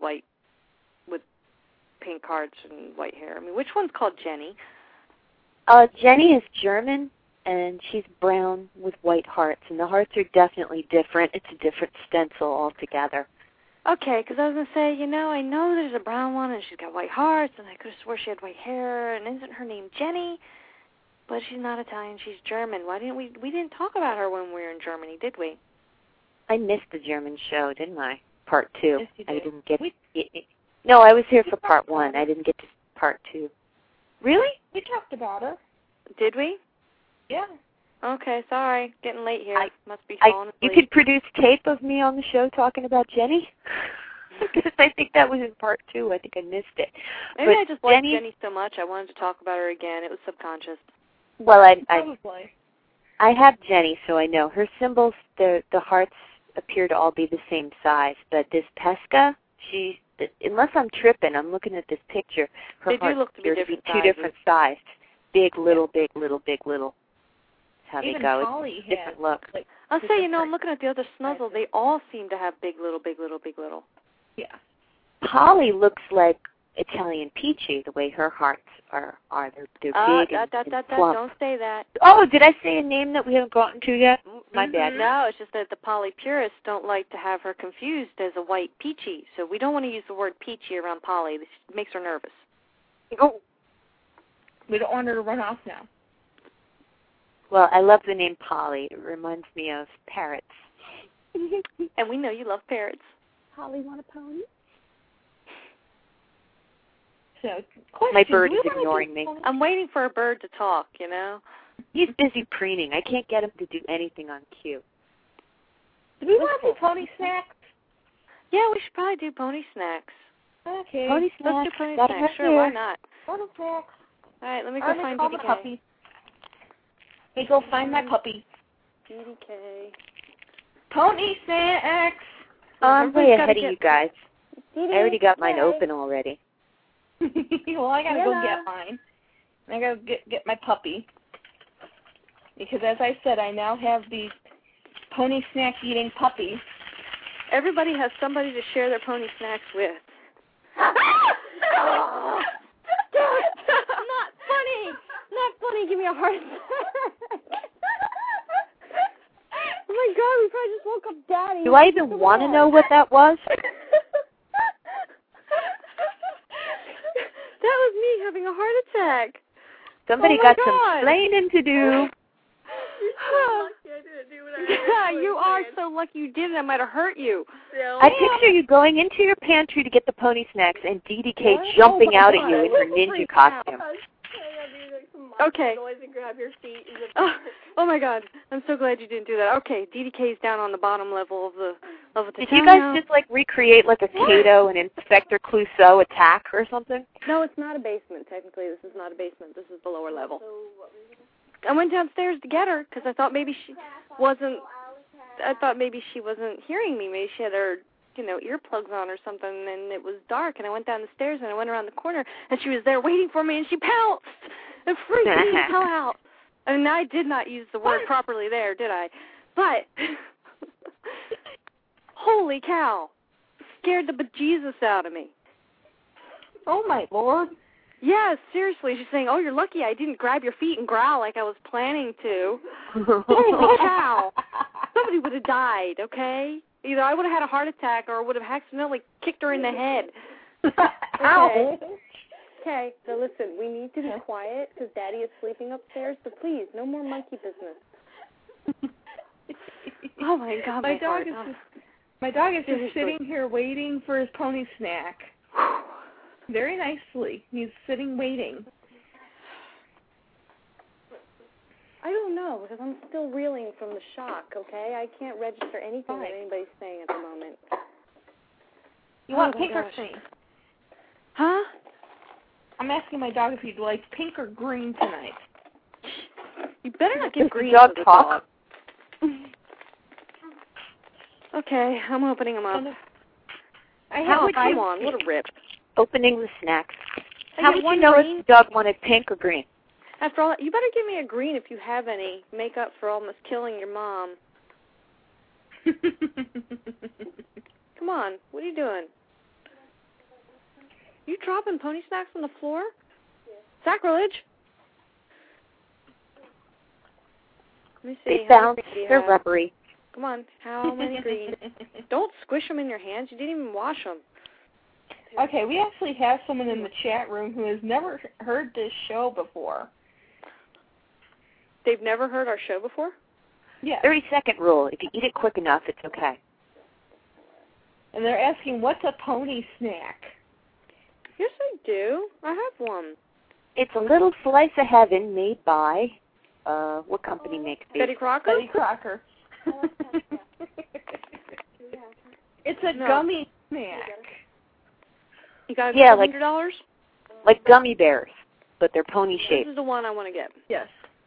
pink hearts and white hair? I mean, which one's called Jenny? Jenny is German, and she's brown with white hearts, and the hearts are definitely different. It's a different stencil altogether. Okay, because I was going to say, I know there's a brown one, and she's got white hearts, and I could have swore she had white hair, and isn't her name Jenny? But she's not Italian, she's German. Why didn't we didn't talk about her when we were in Germany, did we? I missed the German show, didn't I? Part 2. Yes, you did. I didn't get. No, I was here for Part 1. I didn't get to Part 2. Really? We talked about her. Did we? Yeah. Okay, sorry. Getting late here. Must be falling asleep. You could produce tape of me on the show talking about Jenny? Because I think that was in Part 2. I think I missed it. Maybe I just liked Jenny so much I wanted to talk about her again. It was subconscious. Well, Probably. I have Jenny, so I know. Her symbols, the hearts appear to all be the same size. But this Pesca, unless I'm tripping, I'm looking at this picture, her hearts appear to be two different sized. Big, little, big, little, big, little. That's how Even they go. Polly it's a different look. Like, I'll say, I'm looking at the other Snuzzle. They all seem to have big, little, big, little, big, little. Yeah. Polly looks like Italian Peachy, the way her hearts are. They're big and plump. Don't say that. Oh, did I say a name that we haven't gotten to yet? My bad. No, it's just that the Polly purists don't like to have her confused as a white Peachy, so we don't want to use the word Peachy around Polly. This makes her nervous. Oh. We don't want her to run off now. Well, I love the name Polly. It reminds me of parrots. And we know you love parrots. Polly want a pony? So, question, my bird is ignoring me. I'm waiting for a bird to talk, He's busy preening. I can't get him to do anything on cue. Do we want to do pony snacks? Yeah, we should probably do pony snacks. Okay. Pony Let's snacks. do pony Gotta snacks. have Sure, here. why not? Pony snacks. All right, let me go I'm find gonna call the DDK. puppy. Hey, go find my puppy. DDK. Pony snacks. Oh, I'm way Everybody's gotta ahead of get- you guys. I already got mine DDK. open already. Well, I gotta go Hello. get mine. I gotta get my puppy. Because as I said, I now have these pony snack eating puppies. Everybody has somebody to share their pony snacks with. Oh. Not funny. Not funny. Give me a heart attack. Oh my God, we probably just woke up Daddy. Do I even want to know what that was? That was me having a heart attack. Somebody Oh my got some God. explaining to do. Yeah, you are so lucky you did it. I might have hurt you. I picture you going into your pantry to get the pony snacks and DDK What? jumping Oh my out at God. you in her ninja costume. Okay. Noise and grab your feet. Oh my God, I'm so glad you didn't do that. Okay, DDK's down on the bottom level of the Did town you guys now. just like recreate like a Kato and Inspector Clouseau attack or something? No, it's not a basement. Technically, this is not a basement. This is the lower level. I went downstairs to get her because I thought maybe she wasn't. I thought maybe she wasn't hearing me. Maybe she had her, earplugs on or something, and it was dark. And I went down the stairs and I went around the corner, and she was there waiting for me, and she pounced and freaked me the hell out. And I did not use the word properly there, did I? But holy cow, scared the bejesus out of me. Oh my Lord. Yeah, seriously. She's saying, "Oh, you're lucky I didn't grab your feet and growl like I was planning to." Holy cow. Somebody would have died, okay? Either I would have had a heart attack or would have accidentally kicked her in the head. Ow. Okay, so listen, we need to be quiet because Daddy is sleeping upstairs, so please, no more monkey business. Oh, my God, My dog is just Seriously. sitting here waiting for his pony snack. Very nicely. He's sitting waiting. I don't know, because I'm still reeling from the shock, okay? I can't register anything that anybody's saying at the moment. You want Oh, pink or gosh. green? Huh? I'm asking my dog if he'd like pink or green tonight. You better not Does get the green dog for the talk? dog. Okay, I'm opening them up. I How? have Come on, what a rip. Opening the snacks. I How get would one you know green. if the dog wanted pink or green? After all, you better give me a green if you have any. Make up for almost killing your mom. Come on, what are you doing? You dropping pony snacks on the floor? Yeah. Sacrilege. Let me see. They how bounce. many do you They're have? rubbery. Come on, how many green? Don't squish them in your hands. You didn't even wash them. Okay, we actually have someone in the chat room who has never heard this show before. They've never heard our show before? Yeah. 30-second rule. If you eat it quick enough, it's okay. And they're asking, what's a pony snack? Yes, I do. I have one. It's a little slice of heaven made by, what company makes these? Betty Crocker? Betty Crocker. It's a gummy snack. You got Yeah, like- $100? Like gummy bears, but they're pony This shaped. is the one I want to get. Yes.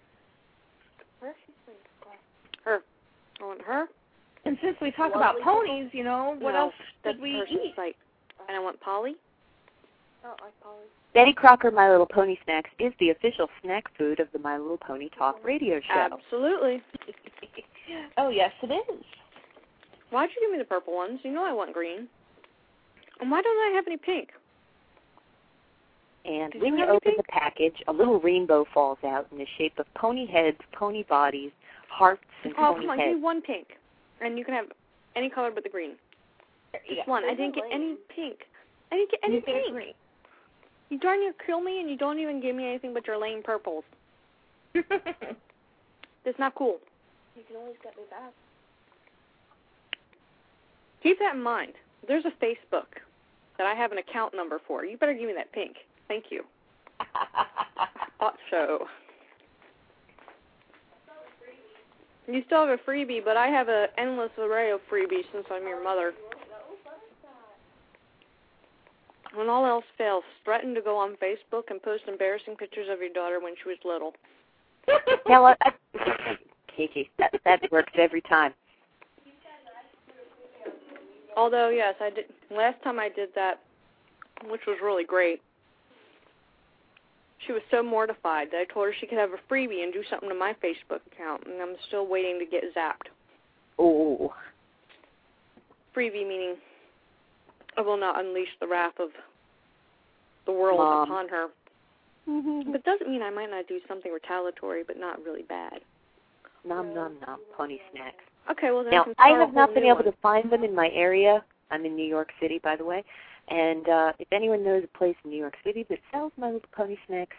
Her. I want her. And since we talk about ponies, what No, else that's did we person's eat? site. And I want Polly. Betty Crocker My Little Pony Snacks is the official snack food of the My Little Pony Talk radio show. Absolutely. Oh, yes, it is. Why'd you give me the purple ones? You know I want green. And why don't I have any pink? And Did when you you have any open pink? the package, a little rainbow falls out in the shape of pony heads, pony bodies, hearts, and Oh, pony come on, give heads. me one pink. And you can have any color but the green. Just one. I didn't get any pink. I didn't get any pink. Green. You darn near kill me and you don't even give me anything but your lame purples. That's not cool. You can always get me back. Keep that in mind. There's a Facebook that I have an account number for. You better give me that pink. Thank you. Thought so. You still have a freebie, but I have an endless array of freebies since I'm your mother. When all else fails, threaten to go on Facebook and post embarrassing pictures of your daughter when she was little. Hell, Kiki, that works every time. Although, yes, I did. Last time I did that, which was really great, she was so mortified that I told her she could have a freebie and do something to my Facebook account, and I'm still waiting to get zapped. Oh. Freebie meaning I will not unleash the wrath of the world upon her. Mm-hmm. But it doesn't mean I might not do something retaliatory, but not really bad. Nom, nom, nom, pony snacks. Okay, well then Now, I have not been able to find them in my area. I'm in New York City, by the way. And if anyone knows a place in New York City that sells My Little Pony snacks,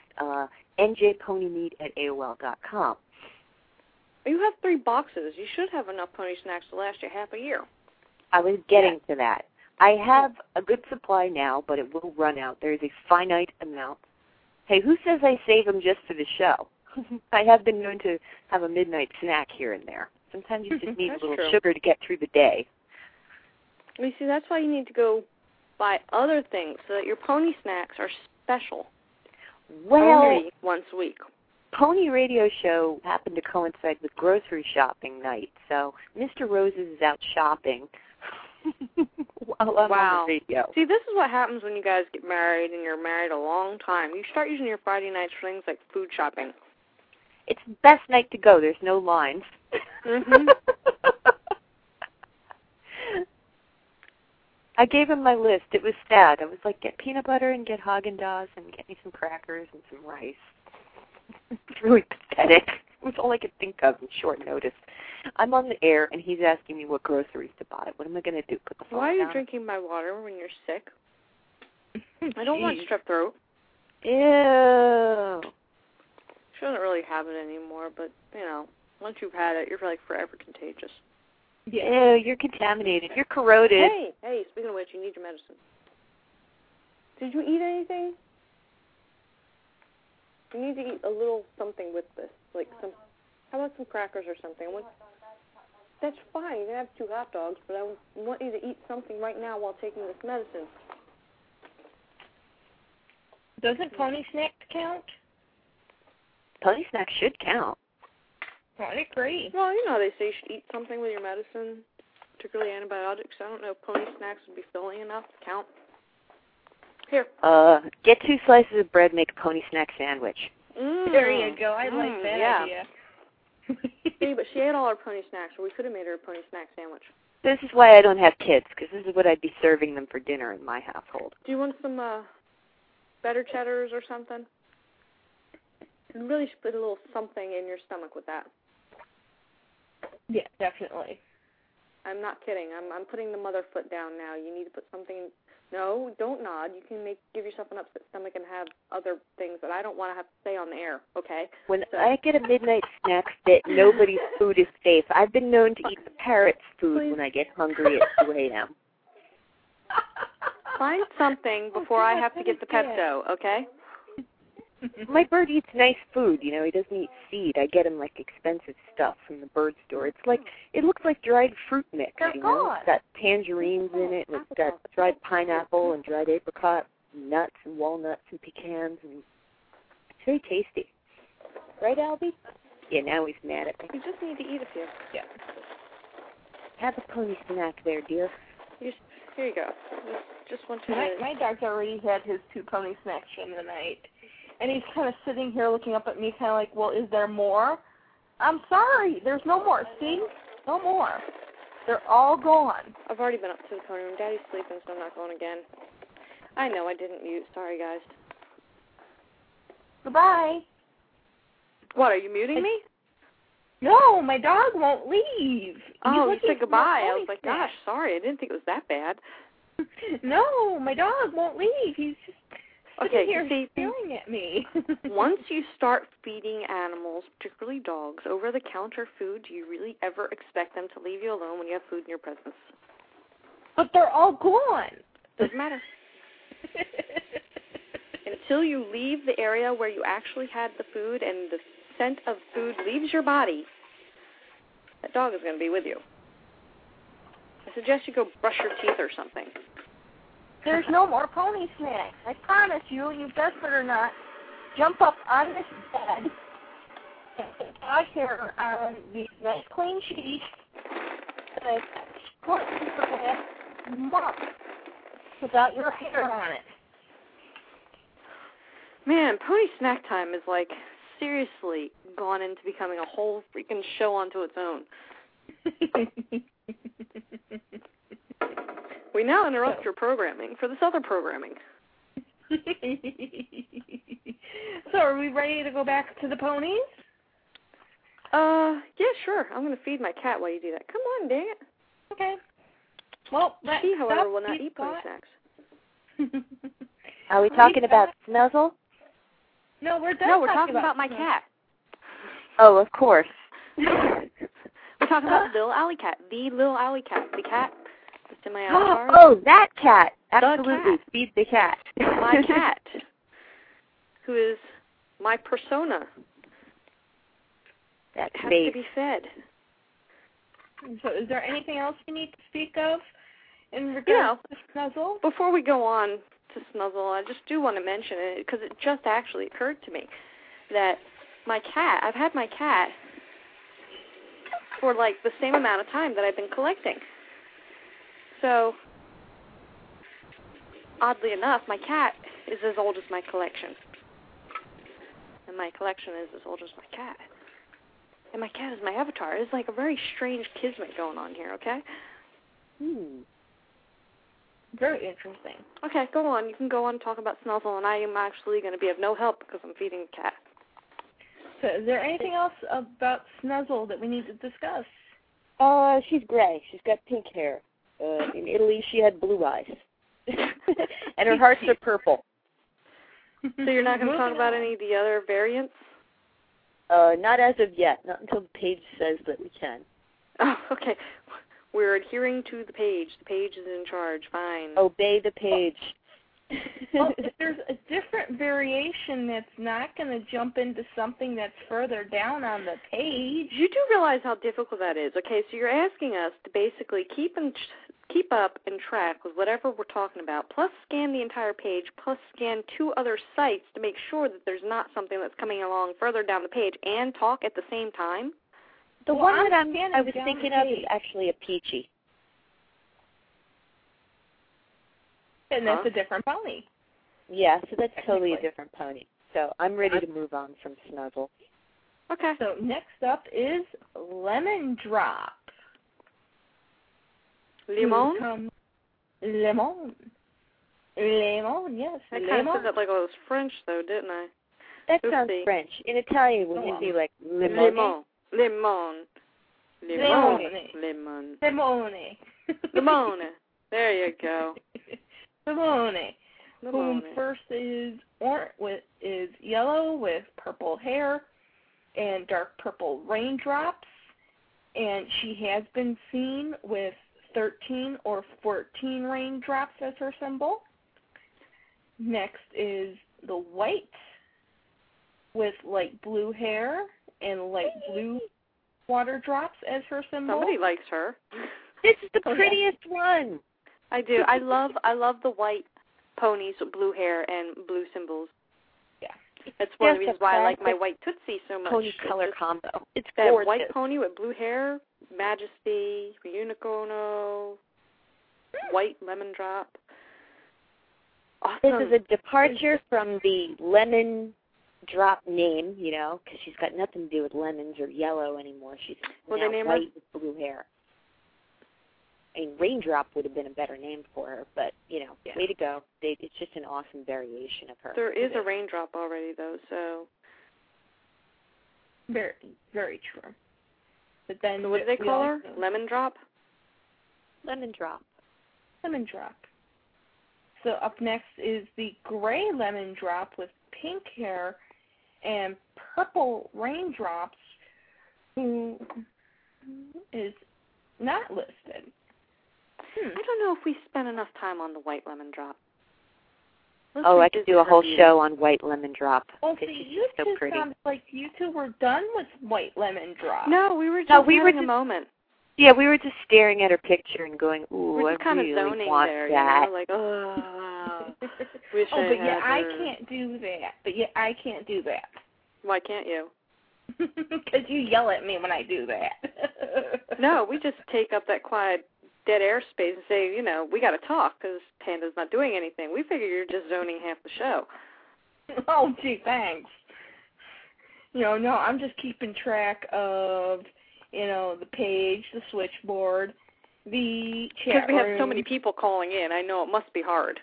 njponymeat@aol.com. You have 3 boxes. You should have enough pony snacks to last you half a year. I was getting to that. I have a good supply now, but it will run out. There is a finite amount. Hey, who says I save them just for the show? I have been known to have a midnight snack here and there. Sometimes you just need a little sugar to get through the day. You see, that's why you need to go buy other things so that your pony snacks are special. Well, only once a week. Pony Radio Show happened to coincide with grocery shopping night, so Mr. Roses is out shopping while I'm on the radio. See, this is what happens when you guys get married and you're married a long time. You start using your Friday nights for things like food shopping. It's the best night to go. There's no lines. Mm-hmm. I gave him my list. It was sad. I was like, get peanut butter and get Haagen-Dazs and get me some crackers and some rice. It's really pathetic. It was all I could think of in short notice. I'm on the air, and he's asking me what groceries to buy. What am I going to do? Put the phone Why are you down? drinking my water when you're sick? I don't want strep throat. Ew. She doesn't really have it anymore, but, you know, once you've had it, you're like forever contagious. Yeah. Ew, you're contaminated. You're corroded. Hey, speaking of which, you need your medicine. Did you eat anything? You need to eat a little something with this. Like some, how about some crackers or something? That's fine. You can have 2 hot dogs, but I want you to eat something right now while taking this medicine. Doesn't pony snacks count? Pony snacks should count. I agree. Well, you know, they say you should eat something with your medicine, particularly antibiotics. I don't know if pony snacks would be filling enough to count. Here. Get 2 slices of bread, make a pony snack sandwich. There you go. I like that idea. See, but she ate all her pony snacks, or we could have made her a pony snack sandwich. This is why I don't have kids, because this is what I'd be serving them for dinner in my household. Do you want some better cheddars or something? You really should put a little something in your stomach with that. Yeah, definitely. I'm not kidding. I'm putting the mother foot down now. You need to put something. No, don't nod. You can give yourself an upset stomach and have other things that I don't want to have to say on the air, okay? When I get a midnight snack that nobody's food is safe, I've been known to eat the parrot's food when I get hungry at 2 a.m. Find something before I have to get the Pepto, okay? My bird eats nice food, you know. He doesn't eat seed. I get him like expensive stuff from the bird store. It looks like dried fruit mix. You know, it's got tangerines in it, and it's got dried pineapple and dried apricot, and nuts and walnuts and pecans, and it's very tasty. Right, Albie? Yeah, now he's mad at me. You just need to eat a few. Yeah. Have a pony snack there, dear. Here you go. Just want to. My dog's already had his 2 pony snacks from the night. And he's kind of sitting here looking up at me kind of like, well, is there more? I'm sorry. There's no more. See? No more. They're all gone. I've already been up to the pony room. Daddy's sleeping, so I'm not going again. I know I didn't mute. Sorry, guys. Goodbye. What, are you muting me? No, my dog won't leave. Oh, you said goodbye. I was like, gosh, sorry. I didn't think it was that bad. No, my dog won't leave. He's just sitting here staring at me. Once you start feeding animals, particularly dogs, over-the-counter food, do you really ever expect them to leave you alone when you have food in your presence? But they're all gone. Doesn't matter. Until you leave the area where you actually had the food and the scent of food leaves your body, that dog is going to be with you. I suggest you go brush your teeth or something. There's no more pony snacks. I promise you, you desperate or not, jump up on this bed and put dog hair on these nice clean sheets and I squirt your mop without your hair on it. Man, pony snack time is like seriously gone into becoming a whole freaking show onto its own. We now interrupt your programming for this other programming. So are we ready to go back to the ponies? Yeah, sure. I'm going to feed my cat while you do that. Come on, dang it. Okay. Well, she, however, will not eat pony snacks. Are we talking about Snuzzle? No, we're done. No, we're talking about my cat. Oh, of course. We're talking about the little alley cat. The little alley cat. The cat that's in my avatar. Oh, that cat. Absolutely. Cat. Feed the cat. My cat, who is my persona. That has face. to be fed. So is there anything else you need to speak of in regards to Snuzzle? Before we go on to Snuzzle, I just do want to mention it because it just actually occurred to me that my cat, I've had my cat for like the same amount of time that I've been collecting. So, oddly enough, my cat is as old as my collection. And my collection is as old as my cat. And my cat is my avatar. It's like a very strange kismet going on here, okay? Very interesting. Okay, go on. You can go on and talk about Snuzzle, and I am actually going to be of no help because I'm feeding a cat. So is there anything else about Snuzzle that we need to discuss? She's gray. She's got pink hair. In Italy, she had blue eyes. And her hearts are purple. So you're not going to talk about any of the other variants? Not as of yet. Not until the page says that we can. Oh, okay. We're adhering to the page. The page is in charge. Fine. Obey the page. Well, if there's a different variation that's not going to jump into something that's further down on the page. You do realize how difficult that is. Okay, so you're asking us to basically keep up and track with whatever we're talking about, plus scan the entire page, plus scan 2 other sites to make sure that there's not something that's coming along further down the page, and talk at the same time? The one that I was thinking of is actually a Peachy. And that's a different pony. Yeah, so that's totally a different pony. So I'm ready to move on from Snuzzle. Okay. So next up is Lemon Drop. Limon? Lemon. Lemon, yes. I kind of said that like it was French, though, didn't I? That sounds French. In Italian, would it be like limone? Lemon. Limone. There you go. Limone. Whom first is yellow with purple hair and dark purple raindrops, and she has been seen with 13 or 14 raindrops as her symbol. Next is the white with light blue hair and light blue water drops as her symbol. Somebody likes her. This is the prettiest one. I do. I love the white ponies with blue hair and blue symbols. Yeah. That's one of the reasons why I like my white Tootsie so much. Pony color combo. It's that gorgeous. White pony with blue hair, Majesty, Unicorno, white lemon drop. Awesome. This is a departure from the lemon drop name, you know, because she's got nothing to do with lemons or yellow anymore. She's now white with blue hair. I mean, Raindrop would have been a better name for her, but, you know, way to go. It's just an awesome variation of her. There is a Raindrop already, though, so. Very, very true. But then so what do they call her? Lemon Drop? Lemon Drop. Lemon Drop. So up next is the gray Lemon Drop with pink hair and purple raindrops, who is not listed. I don't know if we spent enough time on the white lemon drop. I could do a whole show on white lemon drop. Well, she's you so two pretty. sound like you two were done with white lemon drop. No, we were just having a moment. Yeah, we were just staring at her picture and going, "Ooh, we're just I kind really of zoning want there, that." you know, like, oh, wish oh, I but had yeah, I her. can't do that. But yeah, I can't do that. Why can't you? Because you yell at me when I do that. No, we just take up that quiet, dead air space and say, you know, we got to talk because Panda's not doing anything. We figure you're just zoning half the show. Oh, gee, thanks. No, I'm just keeping track of, the page, the switchboard, the chat room. Because we have so many people calling in, I know it must be hard.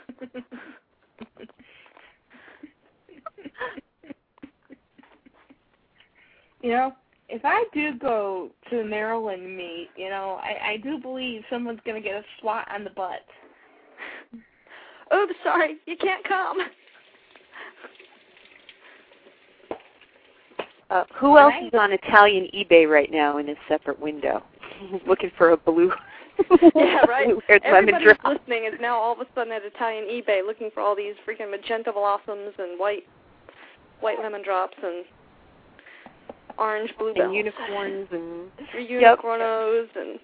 If I do go to the Maryland meet, I do believe someone's going to get a swat on the butt. Oops, sorry, you can't come. Who else is on Italian eBay right now in a separate window, looking for a blue? Yeah, right. Blue-haired lemon Everybody drop. listening is now all of a sudden at Italian eBay looking for all these freaking magenta blossoms and white lemon drops and orange bluebells. And unicorns and unicornos and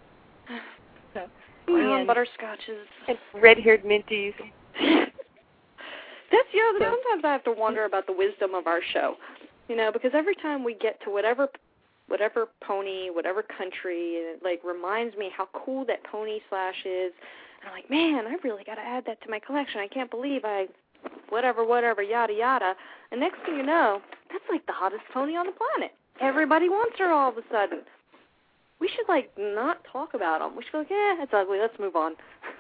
brown butterscotches. And red-haired minties. That's, sometimes I have to wonder about the wisdom of our show. Because every time we get to whatever pony, whatever country, it reminds me how cool that pony slash is. And I'm like, man, I really got to add that to my collection. I can't believe whatever, yada, yada. And next thing you know, that's the hottest pony on the planet. Everybody wants her all of a sudden. We should, not talk about them. We should be like, it's ugly. Let's move on.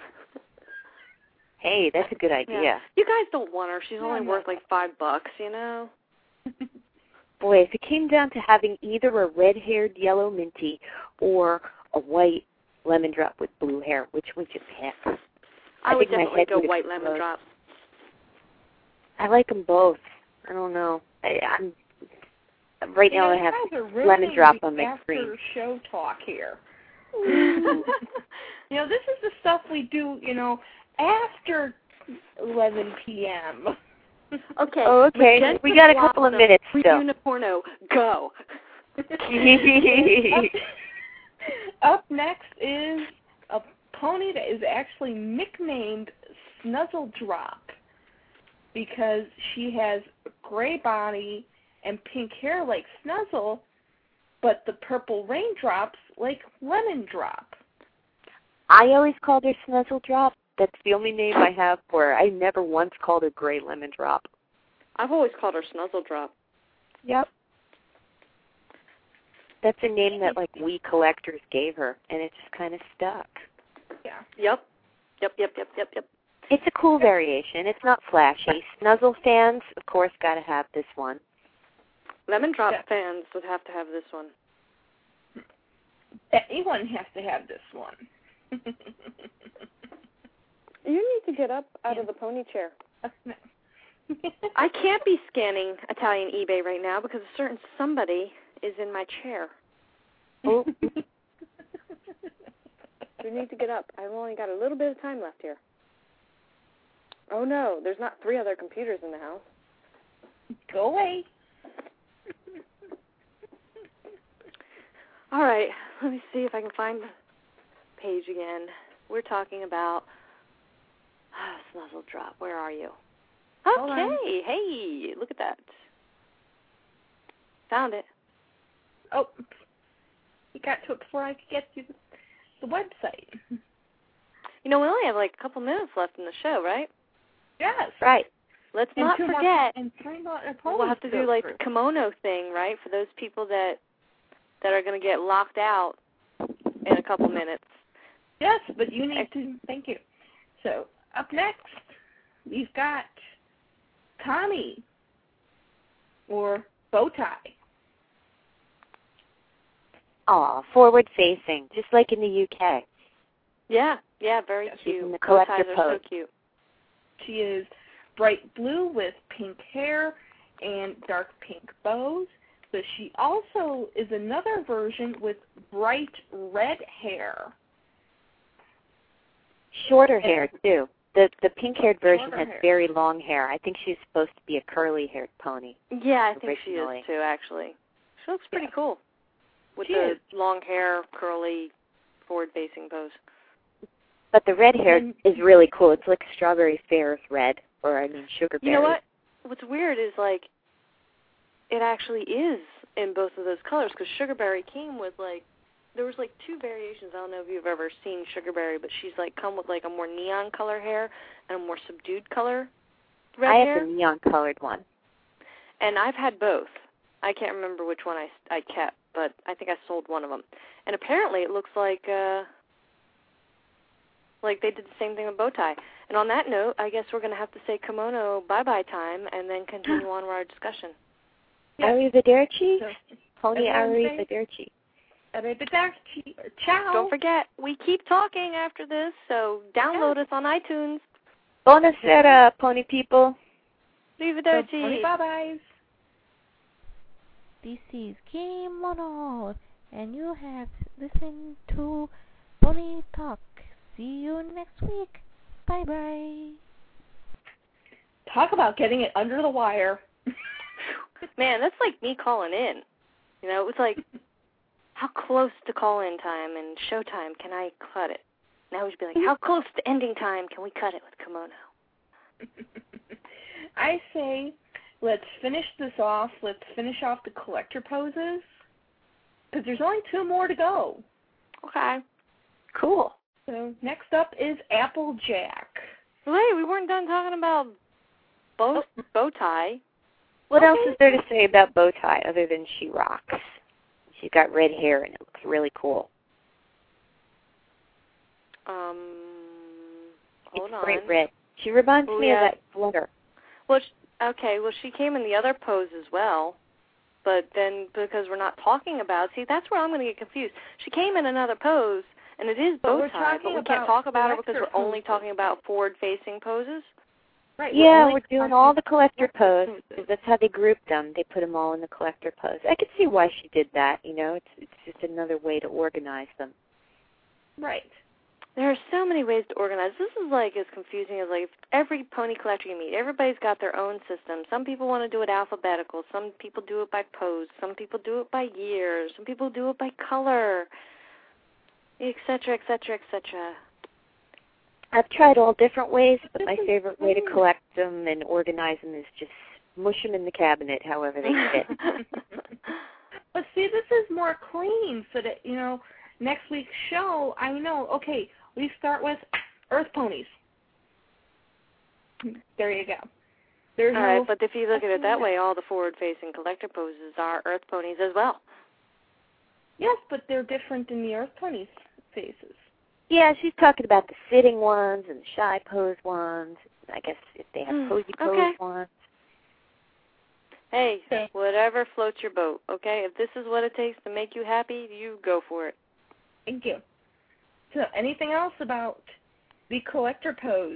Hey, that's a good idea. Yeah. You guys don't want her. She's only worth, $5, Boy, if it came down to having either a red-haired yellow minty or a white lemon drop with blue hair, which would you pick? I would think my definitely head go would white explode. lemon drop. I like them both. I don't know. I'm right now. I have lemon drop on my screen. After show talk here. This is the stuff we do. After 11 p.m. Okay. Oh, okay. Magenta We got a couple of minutes still. Unicorno, go. Up next is a pony that is actually nicknamed Snuzzle Drop because she has a gray body and pink hair like Snuzzle, but the purple raindrops like Lemon Drop. I always called her Snuzzle Drop. That's the only name I have for her. I never once called her Gray Lemon Drop. I've always called her Snuzzle Drop. Yep. That's a name that, we collectors gave her, and it just kind of stuck. Yeah. Yep. It's a cool variation. It's not flashy. Snuzzle fans, of course, got to have this one. Lemon Drop fans would have to have this one. Anyone has to have this one. You need to get up out of the pony chair. I can't be scanning Italian eBay right now because a certain somebody is in my chair. Oh. You need to get up. I've only got a little bit of time left here. Oh, no. There's not 3 other computers in the house. Go away. All right. Let me see if I can find the page again. We're talking about Snuzzle Drop. Where are you? Okay. Hey, look at that. Found it. Oh, you got to it before I could get to the website. We only have a couple minutes left in the show, right? Yes. Right. Let's not forget. We'll have to do the kimono thing, right, for those people that are going to get locked out in a couple minutes. Yes, but you need to. Thank you. So up next, we've got Tommy or Bowtie. Aw, forward-facing, just like in the UK. Yeah, very cute. In the Bow collector ties are pose. so cute. She is bright blue with pink hair and dark pink bows, but she also is another version with bright red hair. Shorter hair, too. The pink-haired version Shorter has hair. very long hair. I think she's supposed to be a curly-haired pony. Yeah, I think she Originally. is, too, actually. She looks pretty cool. with the long hair, curly, forward-facing pose. But the red hair is really cool. It's like strawberry fairs red, or sugar berry. You know what? What's weird is like it actually is in both of those colors because sugarberry came with like there was like two variations. I don't know if you've ever seen sugarberry, but she's like come with like a more neon color hair and a more subdued color red hair. I have the neon colored one. And I've had both. I can't remember which one I kept, but I think I sold one of them. And apparently it looks like they did the same thing with Bowtie. And on that note, I guess we're going to have to say kimono bye-bye time and then continue on with our discussion. Arrivederci. Pony arrivederci. Arrivederci. Ciao. Don't forget, we keep talking after this, so download us on iTunes. Buonasera, pony people. Arrivederci. Bye-byes. This is Kimono, and you have listened to Pony Talk. See you next week. Bye-bye. Talk about getting it under the wire. Man, that's like me calling in. You know, it was like, how close to call-in time and showtime can I cut it? Now we'd be like, how close to ending time can we cut it with kimono? I say, let's finish this off. Let's finish off the collector poses, because there's only 2 more to go. Okay. Cool. So next up is Applejack. Wait, we weren't done talking about Bowtie. What else is there to say about Bowtie other than she rocks? She's got red hair and it looks really cool. Hold it's on. bright red. She reminds me of that flutter. Well, she came in the other pose as well, but then because we're not talking about, see, that's where I'm going to get confused. She came in another pose, and it is Bowtie, but we can't talk about it because we're only talking about forward-facing poses. Right. Yeah, we're doing all the collector poses. That's how they grouped them. They put them all in the collector pose. I could see why she did that. You know, it's just another way to organize them. Right. There are so many ways to organize. This is like as confusing as like every pony collector you meet. Everybody's got their own system. Some people want to do it alphabetical. Some people do it by pose. Some people do it by year. Some people do it by color, etc., etc., etc. I've tried all different ways, but my favorite way to collect them and organize them is just mush them in the cabinet however they fit. But see, this is more clean so that, you know, next week's show, I know, okay, we start with Earth Ponies. There you go. There's all right, but if you look at it that way, all the forward-facing collector poses are Earth Ponies as well. Yes, but they're different in the Earth Ponies faces. Yeah, she's talking about the sitting ones and the shy pose ones. I guess if they have posy pose ones. Hey, whatever floats your boat, okay? If this is what it takes to make you happy, you go for it. Thank you. So anything else about the collector pose?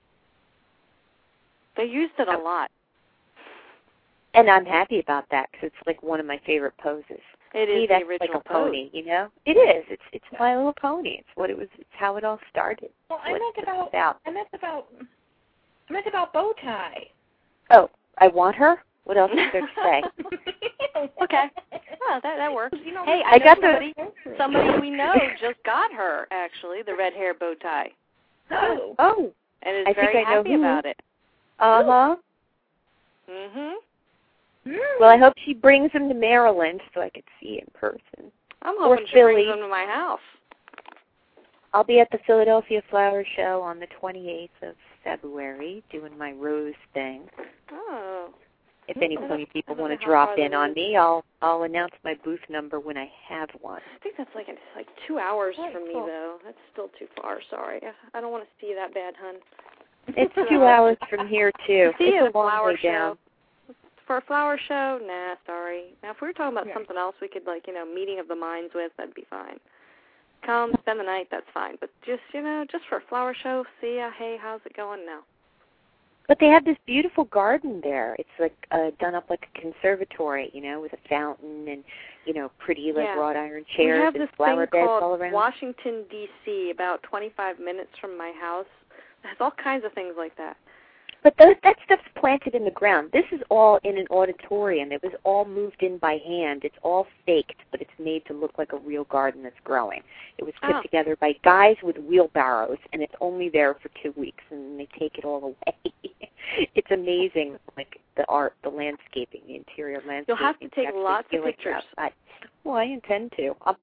They used it a lot. And I'm happy about that because it's like one of my favorite poses. It is that's the original like a pony, you know? It is. It's My Little Pony. It's what it was. It's how it all started. Well, I meant about Bowtie. Oh, I want her? What else is there to say? Okay. Well, that works. You know, hey, I got somebody we know just got her, actually, the red hair Bowtie. Oh. And is very happy about it. Uh-huh. Mm-hmm. Well, I hope she brings him to Maryland so I could see in person. I'm hoping she brings him to my house. I'll be at the Philadelphia Flower Show on the 28th of February doing my rose thing. Oh. If any pony people want to drop in on me, I'll announce my booth number when I have one. I think that's like 2 hours from me, though. That's still too far. Sorry. I don't want to see you that bad, hun. It's 2 hours from here, too. See you it's a long way down. For a flower show? Nah, sorry. Now, if we were talking about something else we could, meeting of the minds with, that'd be fine. Come, spend the night, that's fine. But just for a flower show, see ya, hey, how's it going now? But they have this beautiful garden there. It's like done up like a conservatory, with a fountain and, pretty wrought iron chairs and flower beds all around. We have this thing called Washington, D.C., about 25 minutes from my house. It has all kinds of things like that. But that stuff's planted in the ground. This is all in an auditorium. It was all moved in by hand. It's all faked, but it's made to look like a real garden that's growing. It was put together by guys with wheelbarrows, and it's only there for 2 weeks, and then they take it all away. It's amazing, like the art, the landscaping, the interior landscaping. You'll have to take lots of pictures. Well, I intend to. I'll